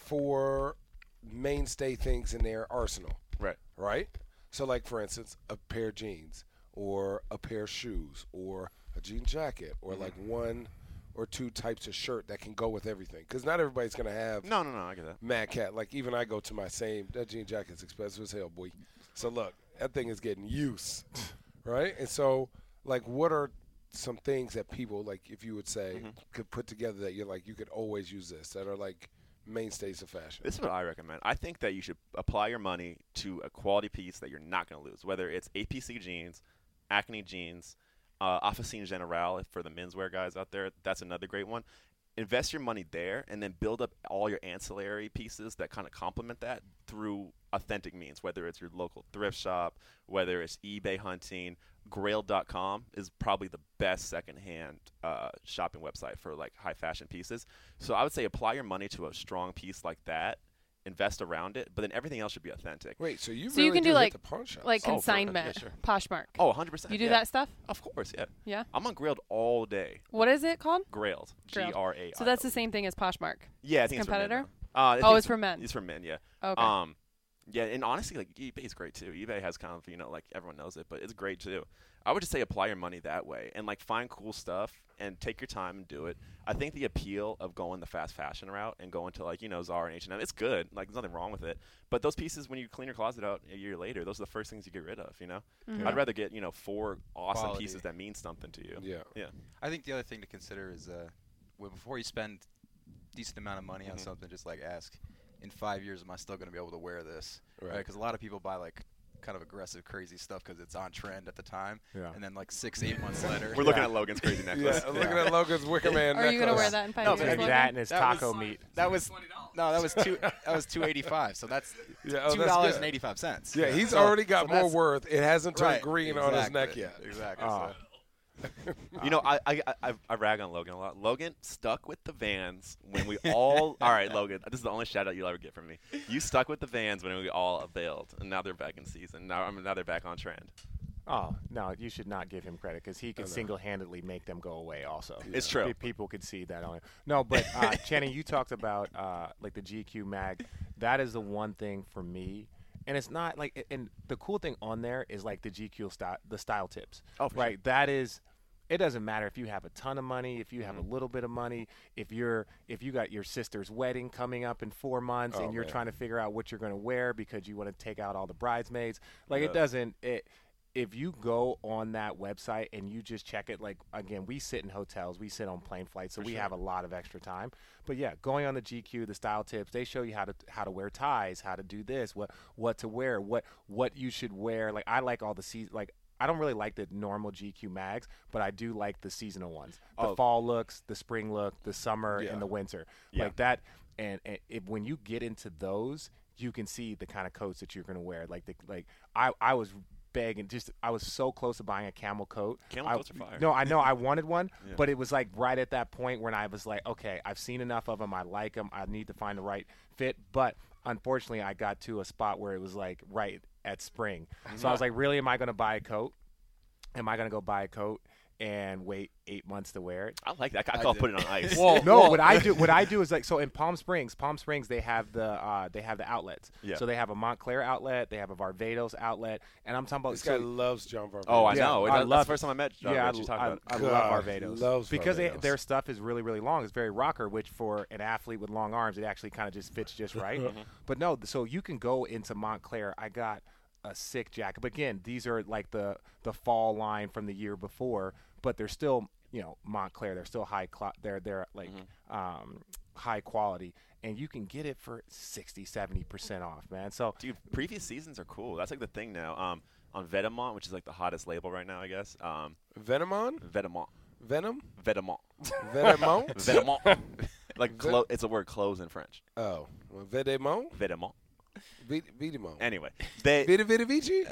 4 mainstay things in their arsenal. Right. Right? So, like, for instance, a pair of jeans or a pair of shoes or a jean jacket or, like, 1 or 2 types of shirt that can go with everything. Because not everybody's going to have No, I get that. Mad Cat. Like, even I go to my same, that jean jacket's expensive as hell, boy. So, look, that thing is getting use, right? And so, like, what are some things that people, like, if you would say, could put together that you're like, you could always use this, that are, like, mainstays of fashion? This is what I recommend. I think that you should apply your money to a quality piece that you're not going to lose, whether it's APC jeans, Acne jeans, Officine Generale for the menswear guys out there. That's another great one. Invest your money there and then build up all your ancillary pieces that kind of complement that through authentic means, whether it's your local thrift shop, whether it's eBay hunting. Grailed.com is probably the best secondhand shopping website for like high fashion pieces. So I would say apply your money to a strong piece like that. Invest around it, but then everything else should be authentic. Wait, so you So really you can do do hit like the pawn shops. like Oh, for- consignment, yeah, sure. Poshmark. Oh, 100%. You do yeah. that stuff? Of course, yeah. Yeah. I'm on Grailed all day. What is it called? Grailed. Grailed. G-R-A-I-L. So that's the same thing as Poshmark. Yeah, I think competitor? it's for men. Oh, it's for men. It's for men, yeah. Okay. Yeah, and honestly, like eBay's great too. eBay has kind of, like everyone knows it, but it's great too. I would just say apply your money that way and like find cool stuff and take your time and do it. I think the appeal of going the fast fashion route and going to like, Zara and H&M, it's good. Like there's nothing wrong with it. But those pieces, when you clean your closet out a year later, those are the first things you get rid of, Mm-hmm. I'd rather get, 4 awesome Quality. pieces that mean something to you. Yeah. Yeah. I think the other thing to consider is before you spend decent amount of money on something, just like ask, in 5 years, am I still going to be able to wear this? Right. Because a lot of people buy like kind of aggressive, crazy stuff because it's on trend at the time, Yeah. and then like 6-8 months later, We're looking at Logan's crazy necklace. Yeah, looking at Logan's Wicker Man Are you gonna necklace. wear that in 5 No, years? but Maybe Logan? that and his That taco was- meat. that was $2.85. So that's Yeah, oh, that's $2.85. good. Yeah, he's So- already got so more that's- worth. It hasn't turned Right, green on his neck exactly, yet. Exactly. Oh. So. I rag on Logan a lot. Logan stuck with the Vans when we all. All right, Logan, this is the only shout out you'll ever get from me. You stuck with the Vans when we all availed, and now they're back in season. Now they're back on trend. Oh, no, you should not give him credit because he could single-handedly make them go away also. It's true. People could see that on it. No, but Channing, you talked about like the GQ mag. That is the one thing for me. And it's not like, and the cool thing on there is like the GQ style, the style tips. Oh, for right. That is, it doesn't matter if you have a ton of money, if you have a little bit of money, if you got your sister's wedding coming up in 4 months and you're trying to figure out what you're going to wear because you want to take out all the bridesmaids. Like if you go on that website and you just check it, like, again, we sit in hotels, we sit on plane flights, so we have a lot of extra time. But yeah, going on the GQ, the style tips, they show you how to wear ties, how to do this, what to wear, what you should wear. Like, I like all the season, like, I don't really like the normal GQ mags, but I do like the seasonal ones. The fall looks, the spring look, the summer, and the winter. Yeah. Like that, and when you get into those, you can see the kind of coats that you're going to wear. I was begging. I was so close to buying a camel coat. Camel coats are fire. No, I know I wanted one, Yeah. but it was like right at that point when I was like, okay, I've seen enough of them. I like them. I need to find the right fit. But unfortunately, I got to a spot where it was like right at spring. So I was like, really, am I going to buy a coat? Am I going to go buy a coat and wait 8 months to wear it? I like that. I call it put it on ice. Whoa, No, whoa. what I do is like, so in Palm Springs they have the outlets. Yeah. So they have a Montclair outlet, they have a Barbados outlet, and I'm talking about This guy loves John Varvatos. Oh, I Yeah, know. I That's love the first time I met Yeah, I, Rich. You talked about it. I God, love Barbados loves because Barbados. their stuff is really, really long. It's very rocker, which for an athlete with long arms, it actually kind of just fits just right. But no, so you can go into Montclair. I got a sick jacket, but again, these are like the fall line from the year before, but they're still Montclair. They're still they're like high quality, and you can get it for 60-70% off, man. So Dude, previous seasons are cool. That's like the thing now. On Vetements, which is like the hottest label right now, I guess. Venomon? Vetements. Venom? Vetements. Venomon? Vetements. Like it's a word clothes in French. Oh. Well, Vedemon? Vetements. Vedemon. Anyway, they Vita Vita Vici?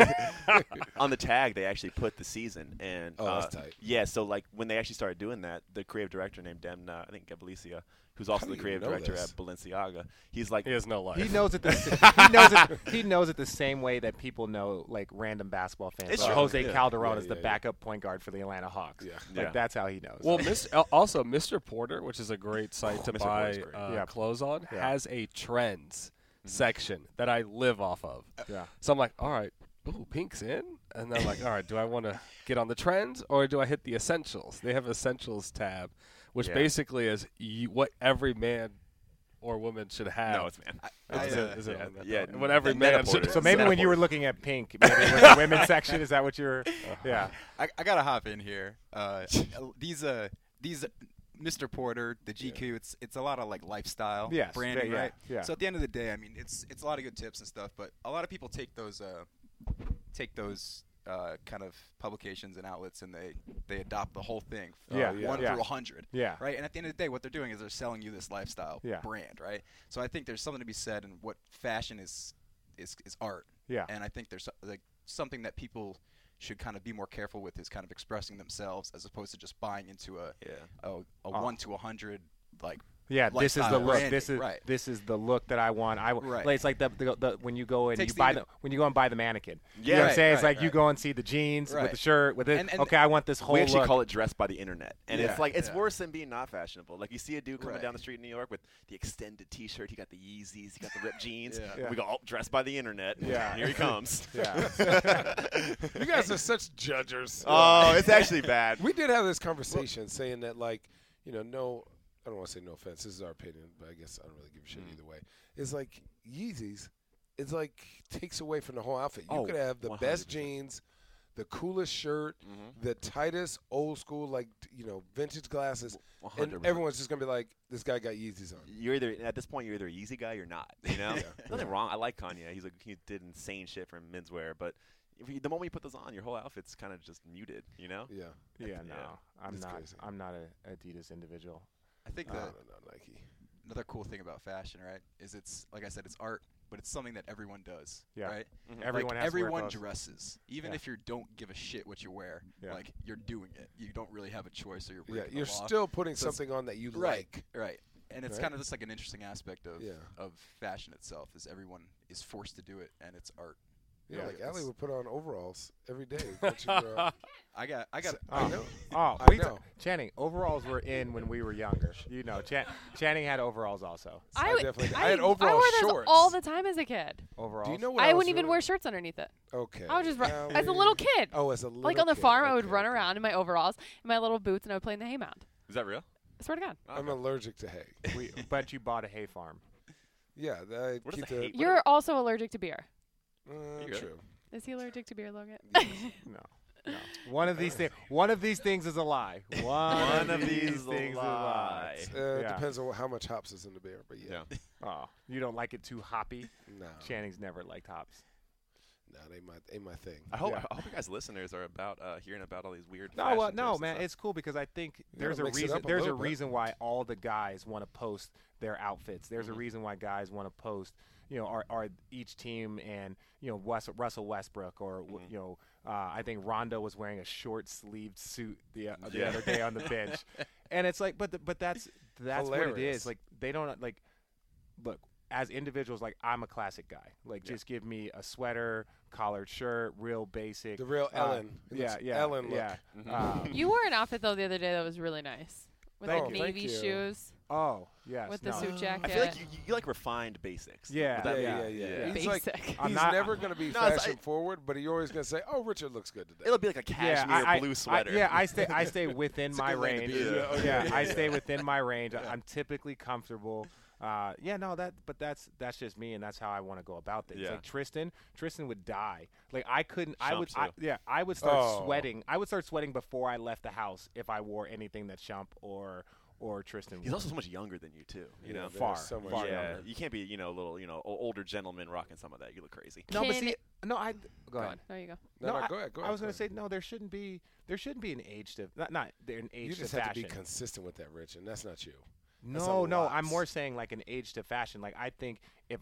on the tag they actually put the season and Oh, that's tight. Yeah, so like when they actually started doing that, the creative director named Demna, I think Gabalicia, who's also How the do you creative know director this? at Balenciaga, he's like He has no life. he knows it. He knows it the same way that people know like random basketball fans. It's Like true. Jose Yeah. Calderon Yeah, is the yeah, backup point guard for the Atlanta Hawks. Yeah. Like Yeah. that's how he knows. Well, also Mr. Porter, which is a great site to Mr. buy Porter's great. Yeah. clothes on, Yeah. has a trends section that I live off of. yeah. So I'm like, all right, ooh, pink's in, and then I'm like, all right, do I want to get on the trends or do I hit the essentials? They have essentials tab, which Yeah. basically is what every man or woman should have. no, it's man. Is it on that? yeah, What every that man Net-a-Porter should. is- So maybe when you were Net-a-Porter. looking at pink, maybe it was the women's section. Is that what you're? Yeah. I gotta hop in here. These Mr. Porter, the GQ, it's a lot of like lifestyle Yes, branding, yeah, right? yeah. So at the end of the day, I mean, it's a lot of good tips and stuff, but a lot of people take those kind of publications and outlets and they adopt the whole thing, Yeah, 1 yeah. through 100. Yeah. Right, and at the end of the day, what they're doing is they're selling you this lifestyle Yeah. brand, right? So I think there's something to be said in what fashion is art. Yeah. And I think there's like something that people should kind of be more careful with is kind of expressing themselves as opposed to just buying into a 1 to 100 like Yeah, this is the lifestyle look. branding, This is right. this is the look that I want. Right. Like, it's like the when you go and Takes you the buy indi- when you go and buy the mannequin. You Yeah. know what I'm saying? It's Right, like you right. go and see the jeans with Right. the shirt with it. And Okay, I want this whole We actually look. call it dressed by the internet, and Yeah, it's like it's yeah. worse than being not fashionable. Like you see a dude coming Right. down the street in New York with the extended T-shirt, he got the Yeezys, he got the ripped jeans. Yeah. Yeah. We go, oh, dressed by the internet. Yeah. Here he comes. Yeah. You guys are such judgers. Oh, it's actually bad. We did have this conversation saying that, like, no, I don't want to say no offense. This is our opinion, but I guess I don't really give a shit either way. It's like Yeezys, it's like takes away from the whole outfit. You Oh, could have the best 100%. jeans, the coolest shirt, the tightest old school, like, vintage glasses, and 100%. everyone's just going to be like, this guy got Yeezys on. You're either at this point you're either a Yeezy guy or not. You know, nothing wrong. I like Kanye. He did insane shit for menswear, but the moment you put those on, your whole outfit's kind of just muted. You know? Yeah. Yeah, no, I'm It's not. crazy. I'm not a Adidas individual. I think No, that Nike. another cool thing about fashion, right, is it's like I said, it's art, but it's something that everyone does, Yeah. right? Everyone like has to wear everyone clothes. dresses, even Yeah. if you don't give a shit what you wear. Yeah. Like you're doing it. You don't really have a choice, or you're Yeah, breaking the you're law. still putting So it's- something on that you right, like. right. And it's Right? kind of just like an interesting aspect of Yeah. fashion itself, is everyone is forced to do it, and it's art. Yeah, Yeah, like it's- Allie would put on overalls every day. Don't you, girl? I got. I know. Oh, I know. Channing, overalls were in when we were younger. You know, Channing had overalls also. I w- definitely. I had I overall wore those shorts. all the time as a kid. Overalls. Do you know what I was wouldn't even doing? wear shirts underneath it. Okay. I would just run Now as a we- little kid. Oh, as a little Like on the kid. farm, I would Okay, run okay. around in my overalls, in my little boots, and I would play in the haymound. Is that real? I swear to God. I'm allergic to hay. But you bought a hay farm. Yeah, I What is keep a the. hay- You're also allergic to beer. You good? True. Is he allergic to beer, Logan? No. One of these things. One of these things is a lie. One of these things is a lie. Yeah. Depends on how much hops is in the beer, but yeah. Oh, you don't like it too hoppy? No. Channing's never liked hops. No, they my thing. I hope Yeah. I hope you guys listeners are about hearing about all these weird. No, fashion well, tips no, and man, stuff. it's cool because I think You there's gotta a mix it reason. up a There's a little bit. reason why all the guys want to post their outfits. There's a reason why guys want to post, are each team and Russell Westbrook or I think Rondo was wearing a short sleeved suit the other day on the bench, and it's like, but that's what it Hilarious. is. Like they don't like look. As individuals, like I'm a classic guy. Like just give me a sweater, collared shirt, real basic. The real Ellen. It looks Ellen look. Yeah. You wore an outfit though the other day that was really nice with Thank like you. Thank navy you. shoes Oh, yes. with the no. suit jacket. I feel like you like refined basics. Yeah. Would that be- Yeah. He's like, Basic. I'm he's not- never going to be No, it's- fashion forward, but he's always going to say, "Oh, Richard looks good today." It'll be like a cashmere blue sweater. I stay within It's a my good way to range. be. Yeah, I stay within my range. I'm typically comfortable. But that's just me, and that's how I want to go about things. Yeah. Like Tristan would die. Like I couldn't. I would. Shump too. I would start Oh. sweating. I would start sweating before I left the house if I wore anything that Shump or Tristan. He's wore. also so much younger than you too. You know. they're far, so much far Yeah, younger. you can't be little older gentleman rocking some of that. You look crazy. No, but Can see, it- no, I go ahead. on. There you go. No, I, go ahead. I was going to say no. There shouldn't be an age to not an age You to just have fashion. to be consistent with that, Rich, and that's not you. That's No, a no, lot. I'm more saying like an age to fashion. Like I think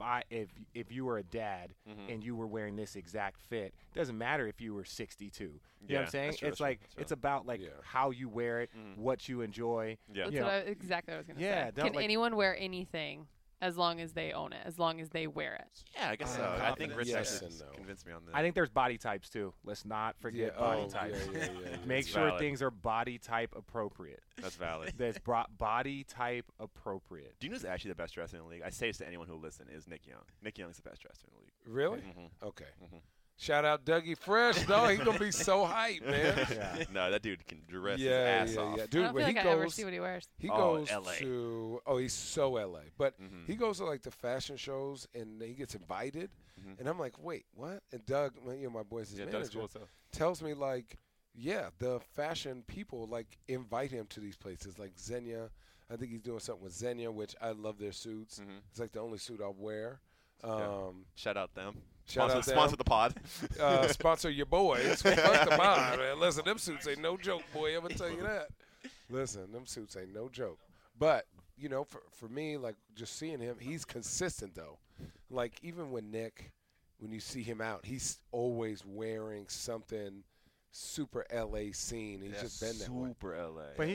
if you were a dad and you were wearing this exact fit, it doesn't matter if you were 62. You know what Yeah, I'm saying? that's true, It's that's true, like that's true. it's about like Yeah. how you wear it, what you enjoy. Yeah. That's You know, exactly what I was going to Yeah, say. don't, Can like- anyone wear anything as long as they own it, as long as they wear it? Yeah, I guess so. Uh, I think Rich yes actually and no. convinced me on that. I think there's body types too. Let's not forget body types. Yeah. Make It's sure valid. things are body type appropriate. that's valid. That's body type appropriate. Do you know who's actually the best dresser in the league? I say this to anyone who will listen, is Nick Young. Nick Young is the best dresser in the league. Really? Mhm. Okay. Mhm. Shout out Dougie Fresh, dog. He's gonna be so hyped, man. Yeah. No, that dude can dress his Yeah, ass yeah, off. yeah. I Dude, don't when feel he like I ever goes, see what he wears. he Oh, goes LA. to. Oh, he's so LA, but Mhm. he goes to like the fashion shows and he gets invited, Mhm. and I'm like, wait, what? And Doug, my boy's his Yeah, manager, Doug's cool as hell. tells me like, yeah, the fashion people like invite him to these places, like Xenia. I think he's doing something with Xenia, which I love their suits. Mhm. It's like the only suit I'll wear. Yeah. Shout out them. Shout sponsor, out them. sponsor the pod. Sponsor your boys. Fuck the mind, man. Listen, them suits ain't no joke, boy. I'm gonna tell you that. Listen, them suits ain't no joke. But for me, like just seeing him, he's consistent though. Like even when you see him out, he's always wearing something super LA scene. He's just been that way. Super LA. But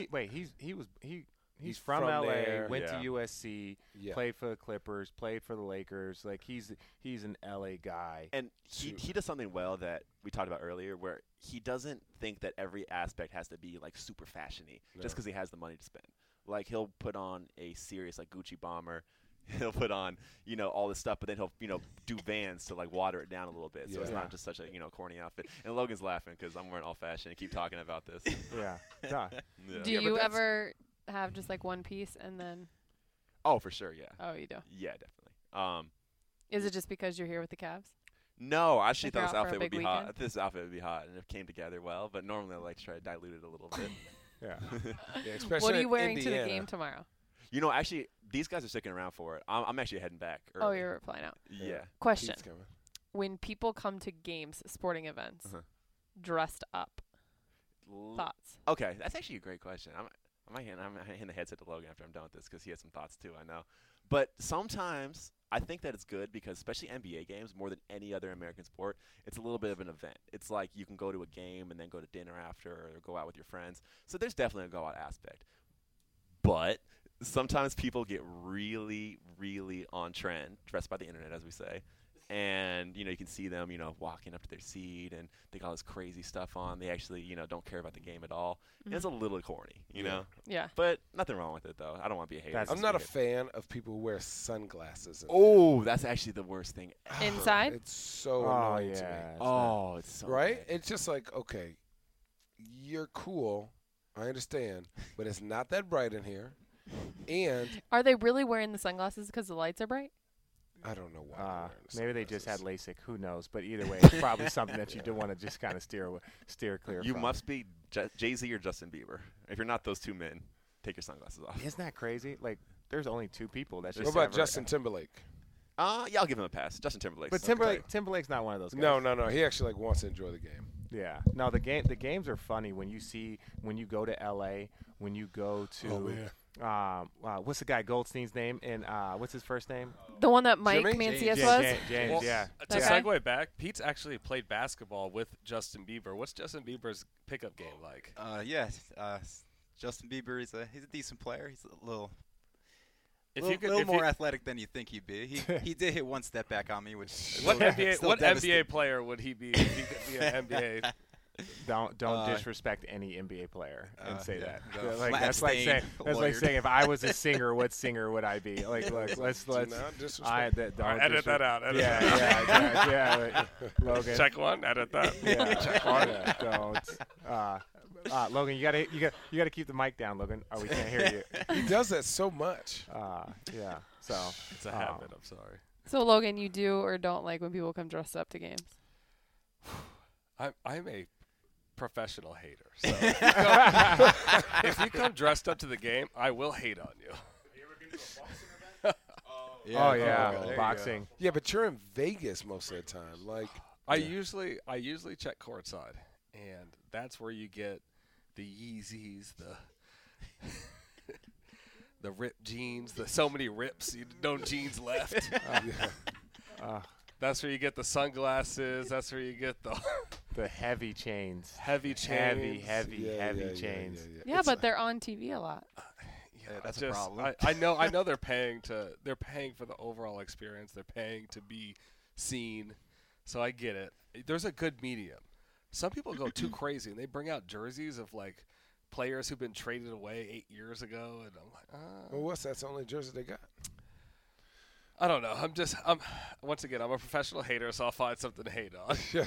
he's from from LA, there. went Yeah. to USC, Yeah. played for the Clippers, played for the Lakers. Like he's an LA guy. And he does something well that we talked about earlier, where he doesn't think that every aspect has to be like super fashion-y just No. because he has the money to spend. Like he'll put on a serious like Gucci bomber, he'll put on all this stuff, but then he'll do Vans to like water it down a little bit, so it's Yeah. not just such a corny outfit. And Logan's laughing because I'm wearing all fashion and keep talking about this. Yeah. Nah. Yeah. Do Yeah, but you that's- ever have just like one piece and then? Oh, for sure, yeah, Oh, you do. yeah, definitely. Is it just because you're here with the Cavs? No, I actually Like you're thought this out for a outfit would big be hot. weekend? This outfit would be hot, and it came together well. But normally I like to try to dilute it a little bit. Yeah. Yeah, especially What are you in wearing to the Indiana. game tomorrow? Actually, these guys are sticking around for it. I'm actually heading back. Oh, early. you're flying out. Yeah. Question: Pete's coming. When people come to games, sporting events, Uh-huh. dressed up, thoughts? Okay, that's actually a great question. I'm handing the headset to Logan after I'm done with this because he has some thoughts too. I know, but sometimes I think that it's good because especially NBA games, more than any other American sport, it's a little bit of an event. It's like you can go to a game and then go to dinner after, or go out with your friends. So there's definitely a go out aspect. But sometimes people get really, really on trend, dressed by the internet, as we say. And, you can see them, walking up to their seat and they got all this crazy stuff on. They actually, don't care about the game at all. And it's a little corny, you know? Yeah. But nothing wrong with it, though. I don't want to be a hater. That's- I'm not a fan of people who wear sunglasses. Oh, that's actually the worst thing ever. Inside? It's so Oh annoying to me. yeah. Oh, it's so Right? bad. It's just like, okay, you're cool. I understand. But it's not that bright in here. And Are they really wearing the sunglasses because the lights are bright? I don't know why. they're wearing the Maybe they just had sunglasses. LASIK. Who knows? But either way, it's probably something that you do want to just kind of steer clear You from. must be Jay-Z or Justin Bieber. If you're not those two men, take your sunglasses off. Isn't that crazy? Like, there's only two people that What just about ever- Justin Timberlake? Yeah, I'll give him a pass. Justin Timberlake. But Timberlake's not one of those guys. No. He actually like wants to enjoy the game. Yeah. No, the games are funny when you go to LA, when you go to what's the guy Goldstein's name and what's his first name? The one that Mike Jimmy? Mancias was? James, Well, yeah. To Okay. segue back, Pete's actually played basketball with Justin Bieber. What's Justin Bieber's pickup game like? Justin Bieber, he's a decent player. He's a little If little, you could, little if more you, athletic than you think he'd be. He did hit one step back on me, which what still NBA devastating. player would he be if he could be an NBA? Don't disrespect any NBA player and say yeah, that. no. Like Matt that's like saying Lawyered. if I was a singer, what singer would I be? Like look, let's Do not disrespect. don't All right, edit that out. Edit that out. Yeah. Logan. Check one. Edit that. Yeah, check one. Don't. Logan, you gotta keep the mic down, Logan. Oh, we can't hear you. He does that so much. Yeah. So It's a habit. I'm sorry. So Logan, you do or don't like when people come dressed up to games? I'm a professional hater. So if you come dressed up to the game, I will hate on you. oh yeah, there you go. boxing. Yeah, but you're in Vegas most of the time. Like, I usually check courtside, and that's where you get the Yeezys, the ripped jeans, the so many rips, no jeans left. That's where you get the sunglasses. That's where you get The heavy chains. heavy chains. Heavy chains. Yeah, but they're on TV a lot. Yeah, that's a Just- problem. I know they're paying for the overall experience. They're paying to be seen. So I get it. There's a good medium. Some people go too crazy and they bring out jerseys of like players who've been traded away 8 years ago, and I'm like, well, that's the only jersey they got. I don't know. Once again, I'm a professional hater, so I'll find something to hate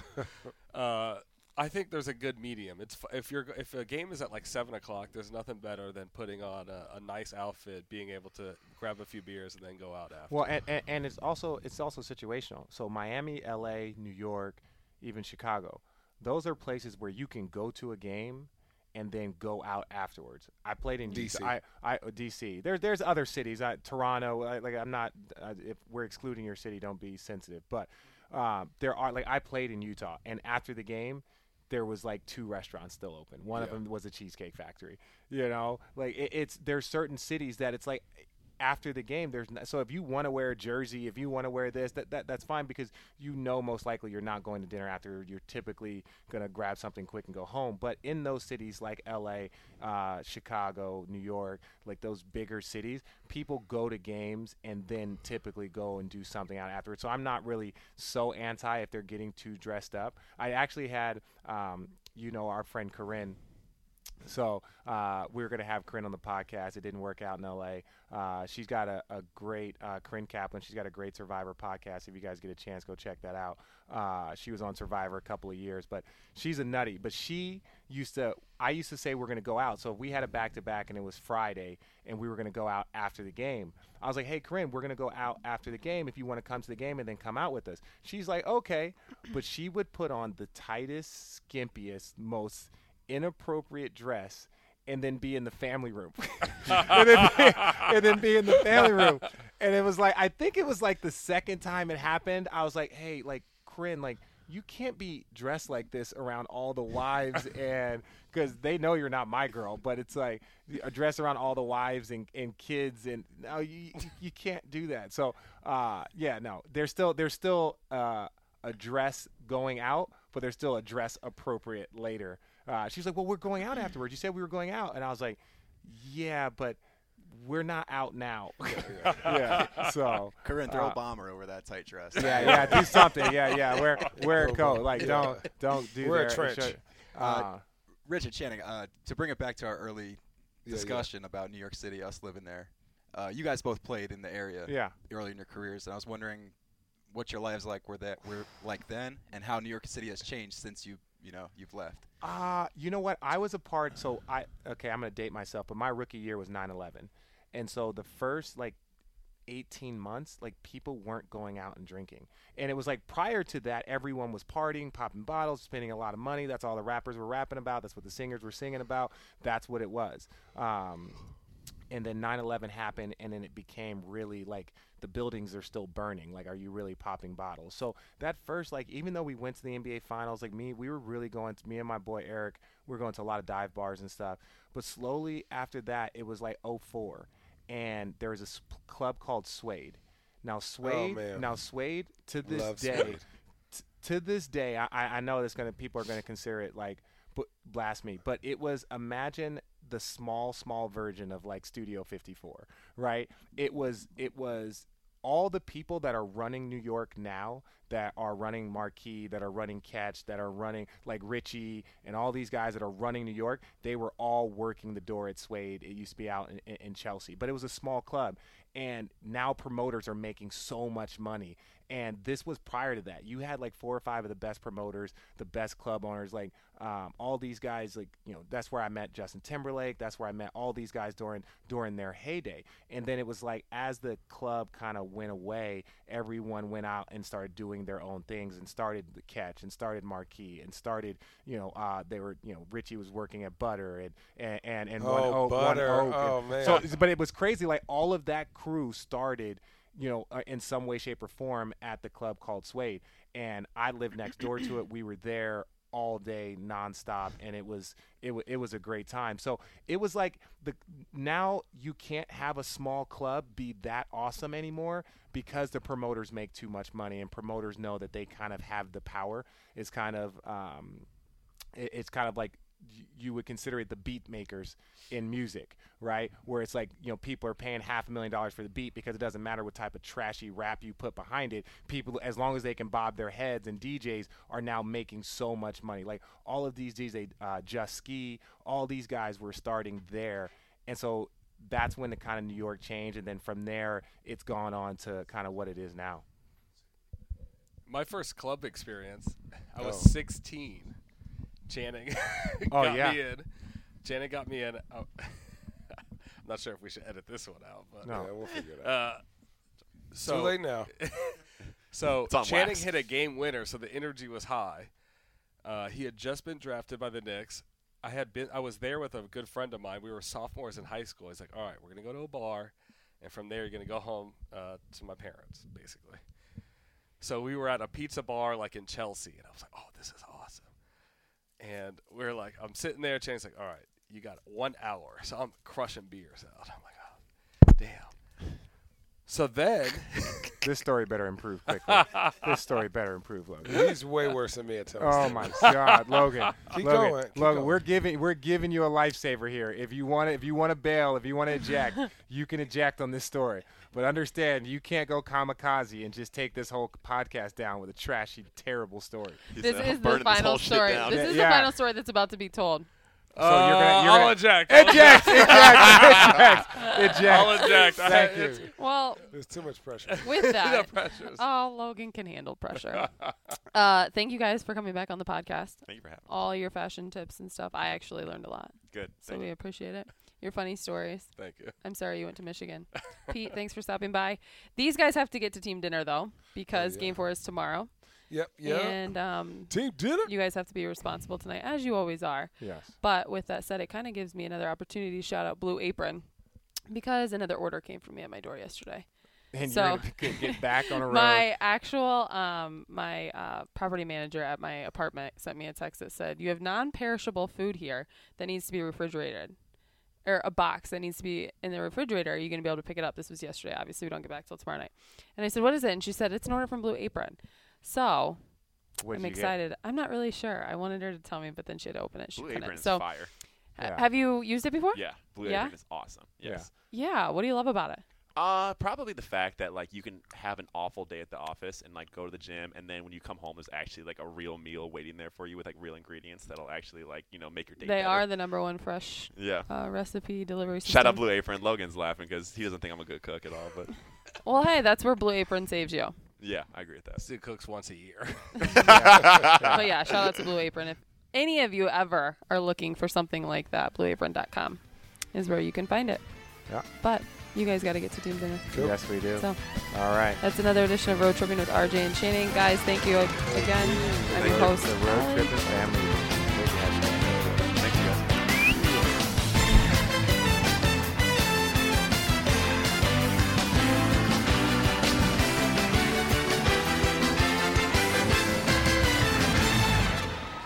on. I think there's a good medium. If a game is at like 7 o'clock, there's nothing better than putting on a nice outfit, being able to grab a few beers and then go out after. Well, and it's also situational. So Miami, LA, New York, even Chicago, those are places where you can go to a game and then go out afterwards. I played in DC. DC. There's other cities. Toronto. I'm not. If we're excluding your city, don't be sensitive. But there are I played in Utah, and after the game, there was like 2 restaurants still open. One of them was a Cheesecake Factory. You know, there's certain cities that it's like. After the game, so if you want to wear a jersey, if you want to wear this, that's fine because you know most likely you're not going to dinner after. You're typically going to grab something quick and go home. But in those cities like LA, Chicago, New York, like those bigger cities, people go to games and then typically go and do something out afterwards. So I'm not really so anti if they're getting too dressed up. I actually had, our friend Corinne. So we were going to have Corinne on the podcast. It didn't work out in L.A. She's got a great Corinne Kaplan. She's got a great Survivor podcast. If you guys get a chance, go check that out. She was on Survivor a couple of years, but she's a nutty. But I used to say we're going to go out. So if we had a back-to-back and it was Friday and we were going to go out after the game, I was like, hey, Corinne, we're going to go out after the game if you want to come to the game and then come out with us. She's like, okay. But she would put on the tightest, skimpiest, most inappropriate dress and then be in the family room and then be in the family room. And it was like, I think it was like the second time it happened. I was like, hey, like Corinne, like you can't be dressed like this around all the wives and because they know you're not my girl, but it's like a dress around all the wives and kids and no, you can't do that. So there's still a dress going out, but there's still a dress appropriate later. She's like, well, we're going out afterwards. You said we were going out. And I was like, yeah, but we're not out now. Yeah. So Corinne, throw a bomber over that tight dress. Yeah. Do something. Yeah. Wear a coat. Like, don't do Wear a that. trench. Richard Channing, to bring it back to our early discussion about New York City, us living there, you guys both played in the area early in your careers. And I was wondering what your lives were like then and how New York City has changed since you've left. You know what? I was a part. So I'm going to date myself, but my rookie year was 9/11. And so the first 18 months, people weren't going out and drinking. And it was prior to that, everyone was partying, popping bottles, spending a lot of money. That's all the rappers were rapping about. That's what the singers were singing about. That's what it was. And then 9/11 happened, and then it became really the buildings are still burning. Like, are you really popping bottles? So that first, like, even though we went to the NBA Finals, like we were really going to, me and my boy Eric, we were going to a lot of dive bars and stuff. But slowly after that, it was like 2004, and there was a club called Suede. Now Suede, to this day, to this day, I know people are gonna consider it like blasphemy, but it was, imagine the small version of like Studio 54, right? It was all the people that are running New York now, that are running Marquee, that are running Catch, that are running like Richie, and all these guys that are running New York, they were all working the door at Suede. It used to be out in Chelsea, but it was a small club. And now promoters are making so much money. And this was prior to that. You had like 4 or 5 of the best promoters, the best club owners, like all these guys, like, you know, that's where I met Justin Timberlake. That's where I met all these guys during their heyday. And then it was like, as the club kind of went away, everyone went out and started doing their own things, and started the Catch, and started Marquee, and started, you know, they were, you know, Richie was working at Butter and One Oak. Man. So, but it was crazy. Like, all of that crew started, you know, in some way, shape, or form at the club called Suede. And I lived next door to it. We were there all day, nonstop, and it was a great time. So it was like, now you can't have a small club be that awesome anymore, because the promoters make too much money, and promoters know that they kind of have the power. It's kind of like, you would consider it the beat makers in music, right? Where it's like, you know, people are paying $500,000 for the beat, because it doesn't matter what type of trashy rap you put behind it. People, as long as they can bob their heads, and DJs are now making so much money. Like, all of these DJs, Just Ski, all these guys were starting there. And so that's when the kind of New York changed. And then from there, it's gone on to kind of what it is now. My first club experience, I was 16. Channing got me in. Channing got me in. I'm not sure if we should edit this one out, but no, we'll figure it out. So too late now. So Channing hit a game winner, so the energy was high. He had just been drafted by the Knicks. I was there with a good friend of mine. We were sophomores in high school. He's like, "All right, we're gonna go to a bar, and from there you're gonna go home to my parents, basically." So we were at a pizza bar like in Chelsea, and I was like, "Oh, this is awesome." And we're like, I'm sitting there, Chang's like, all right, you got 1 hour. So I'm crushing beers out. I'm like, oh, damn. So then. This story better improve quickly. This story better improve, Logan. He's way worse than me at times. Oh, my God, Logan. Keep going. Logan, we're giving you a lifesaver here. If you want to bail, if you want to eject, you can eject on this story. But understand, you can't go kamikaze and just take this whole podcast down with a trashy, terrible story. This is the final story. This is the final story that's about to be told. So you're I'll eject. Eject. I'll eject. Thank you. Well, there's too much pressure. With that, Logan can handle pressure. Thank you guys for coming back on the podcast. Thank you for having me. All your fashion tips and stuff. I actually learned a lot. Good. So we appreciate it. Your funny stories. Thank you. I'm sorry you went to Michigan. Pete, thanks for stopping by. These guys have to get to team dinner, though, because Game 4 is tomorrow. Yep. And team dinner. You guys have to be responsible tonight, as you always are. Yes. But with that said, it kind of gives me another opportunity to shout out Blue Apron, because another order came for me at my door yesterday. And so you're going to get back on a road. My actual property manager at my apartment sent me a text that said, you have non-perishable food here that needs to be refrigerated. Or a box that needs to be in the refrigerator. Are you going to be able to pick it up? This was yesterday. Obviously, we don't get back till tomorrow night. And I said, what is it? And she said, it's an order from Blue Apron. So I'm excited. I'm not really sure. I wanted her to tell me, but then she had to open it. She Blue couldn't. Apron is so, fire. Have you used it before? Yeah. Blue Apron is awesome. Yes. Yeah. What do you love about it? Probably the fact that like you can have an awful day at the office and like go to the gym, and then when you come home, there's actually like a real meal waiting there for you with like real ingredients that'll actually like make your day better. They are the #1 fresh recipe delivery system. Shout out Blue Apron. Logan's laughing because he doesn't think I'm a good cook at all, but well, hey, that's where Blue Apron saves you. Yeah, I agree with that. Sid cooks once a year. But yeah, shout out to Blue Apron. If any of you ever are looking for something like that, blueapron.com is where you can find it. Yeah. But you guys got to get to team dinner. Cool. Yes, we do. So, all right. That's another edition of Road Tripping with RJ and Channing. Guys, thank you again. I'm your host. The Road Tripping family.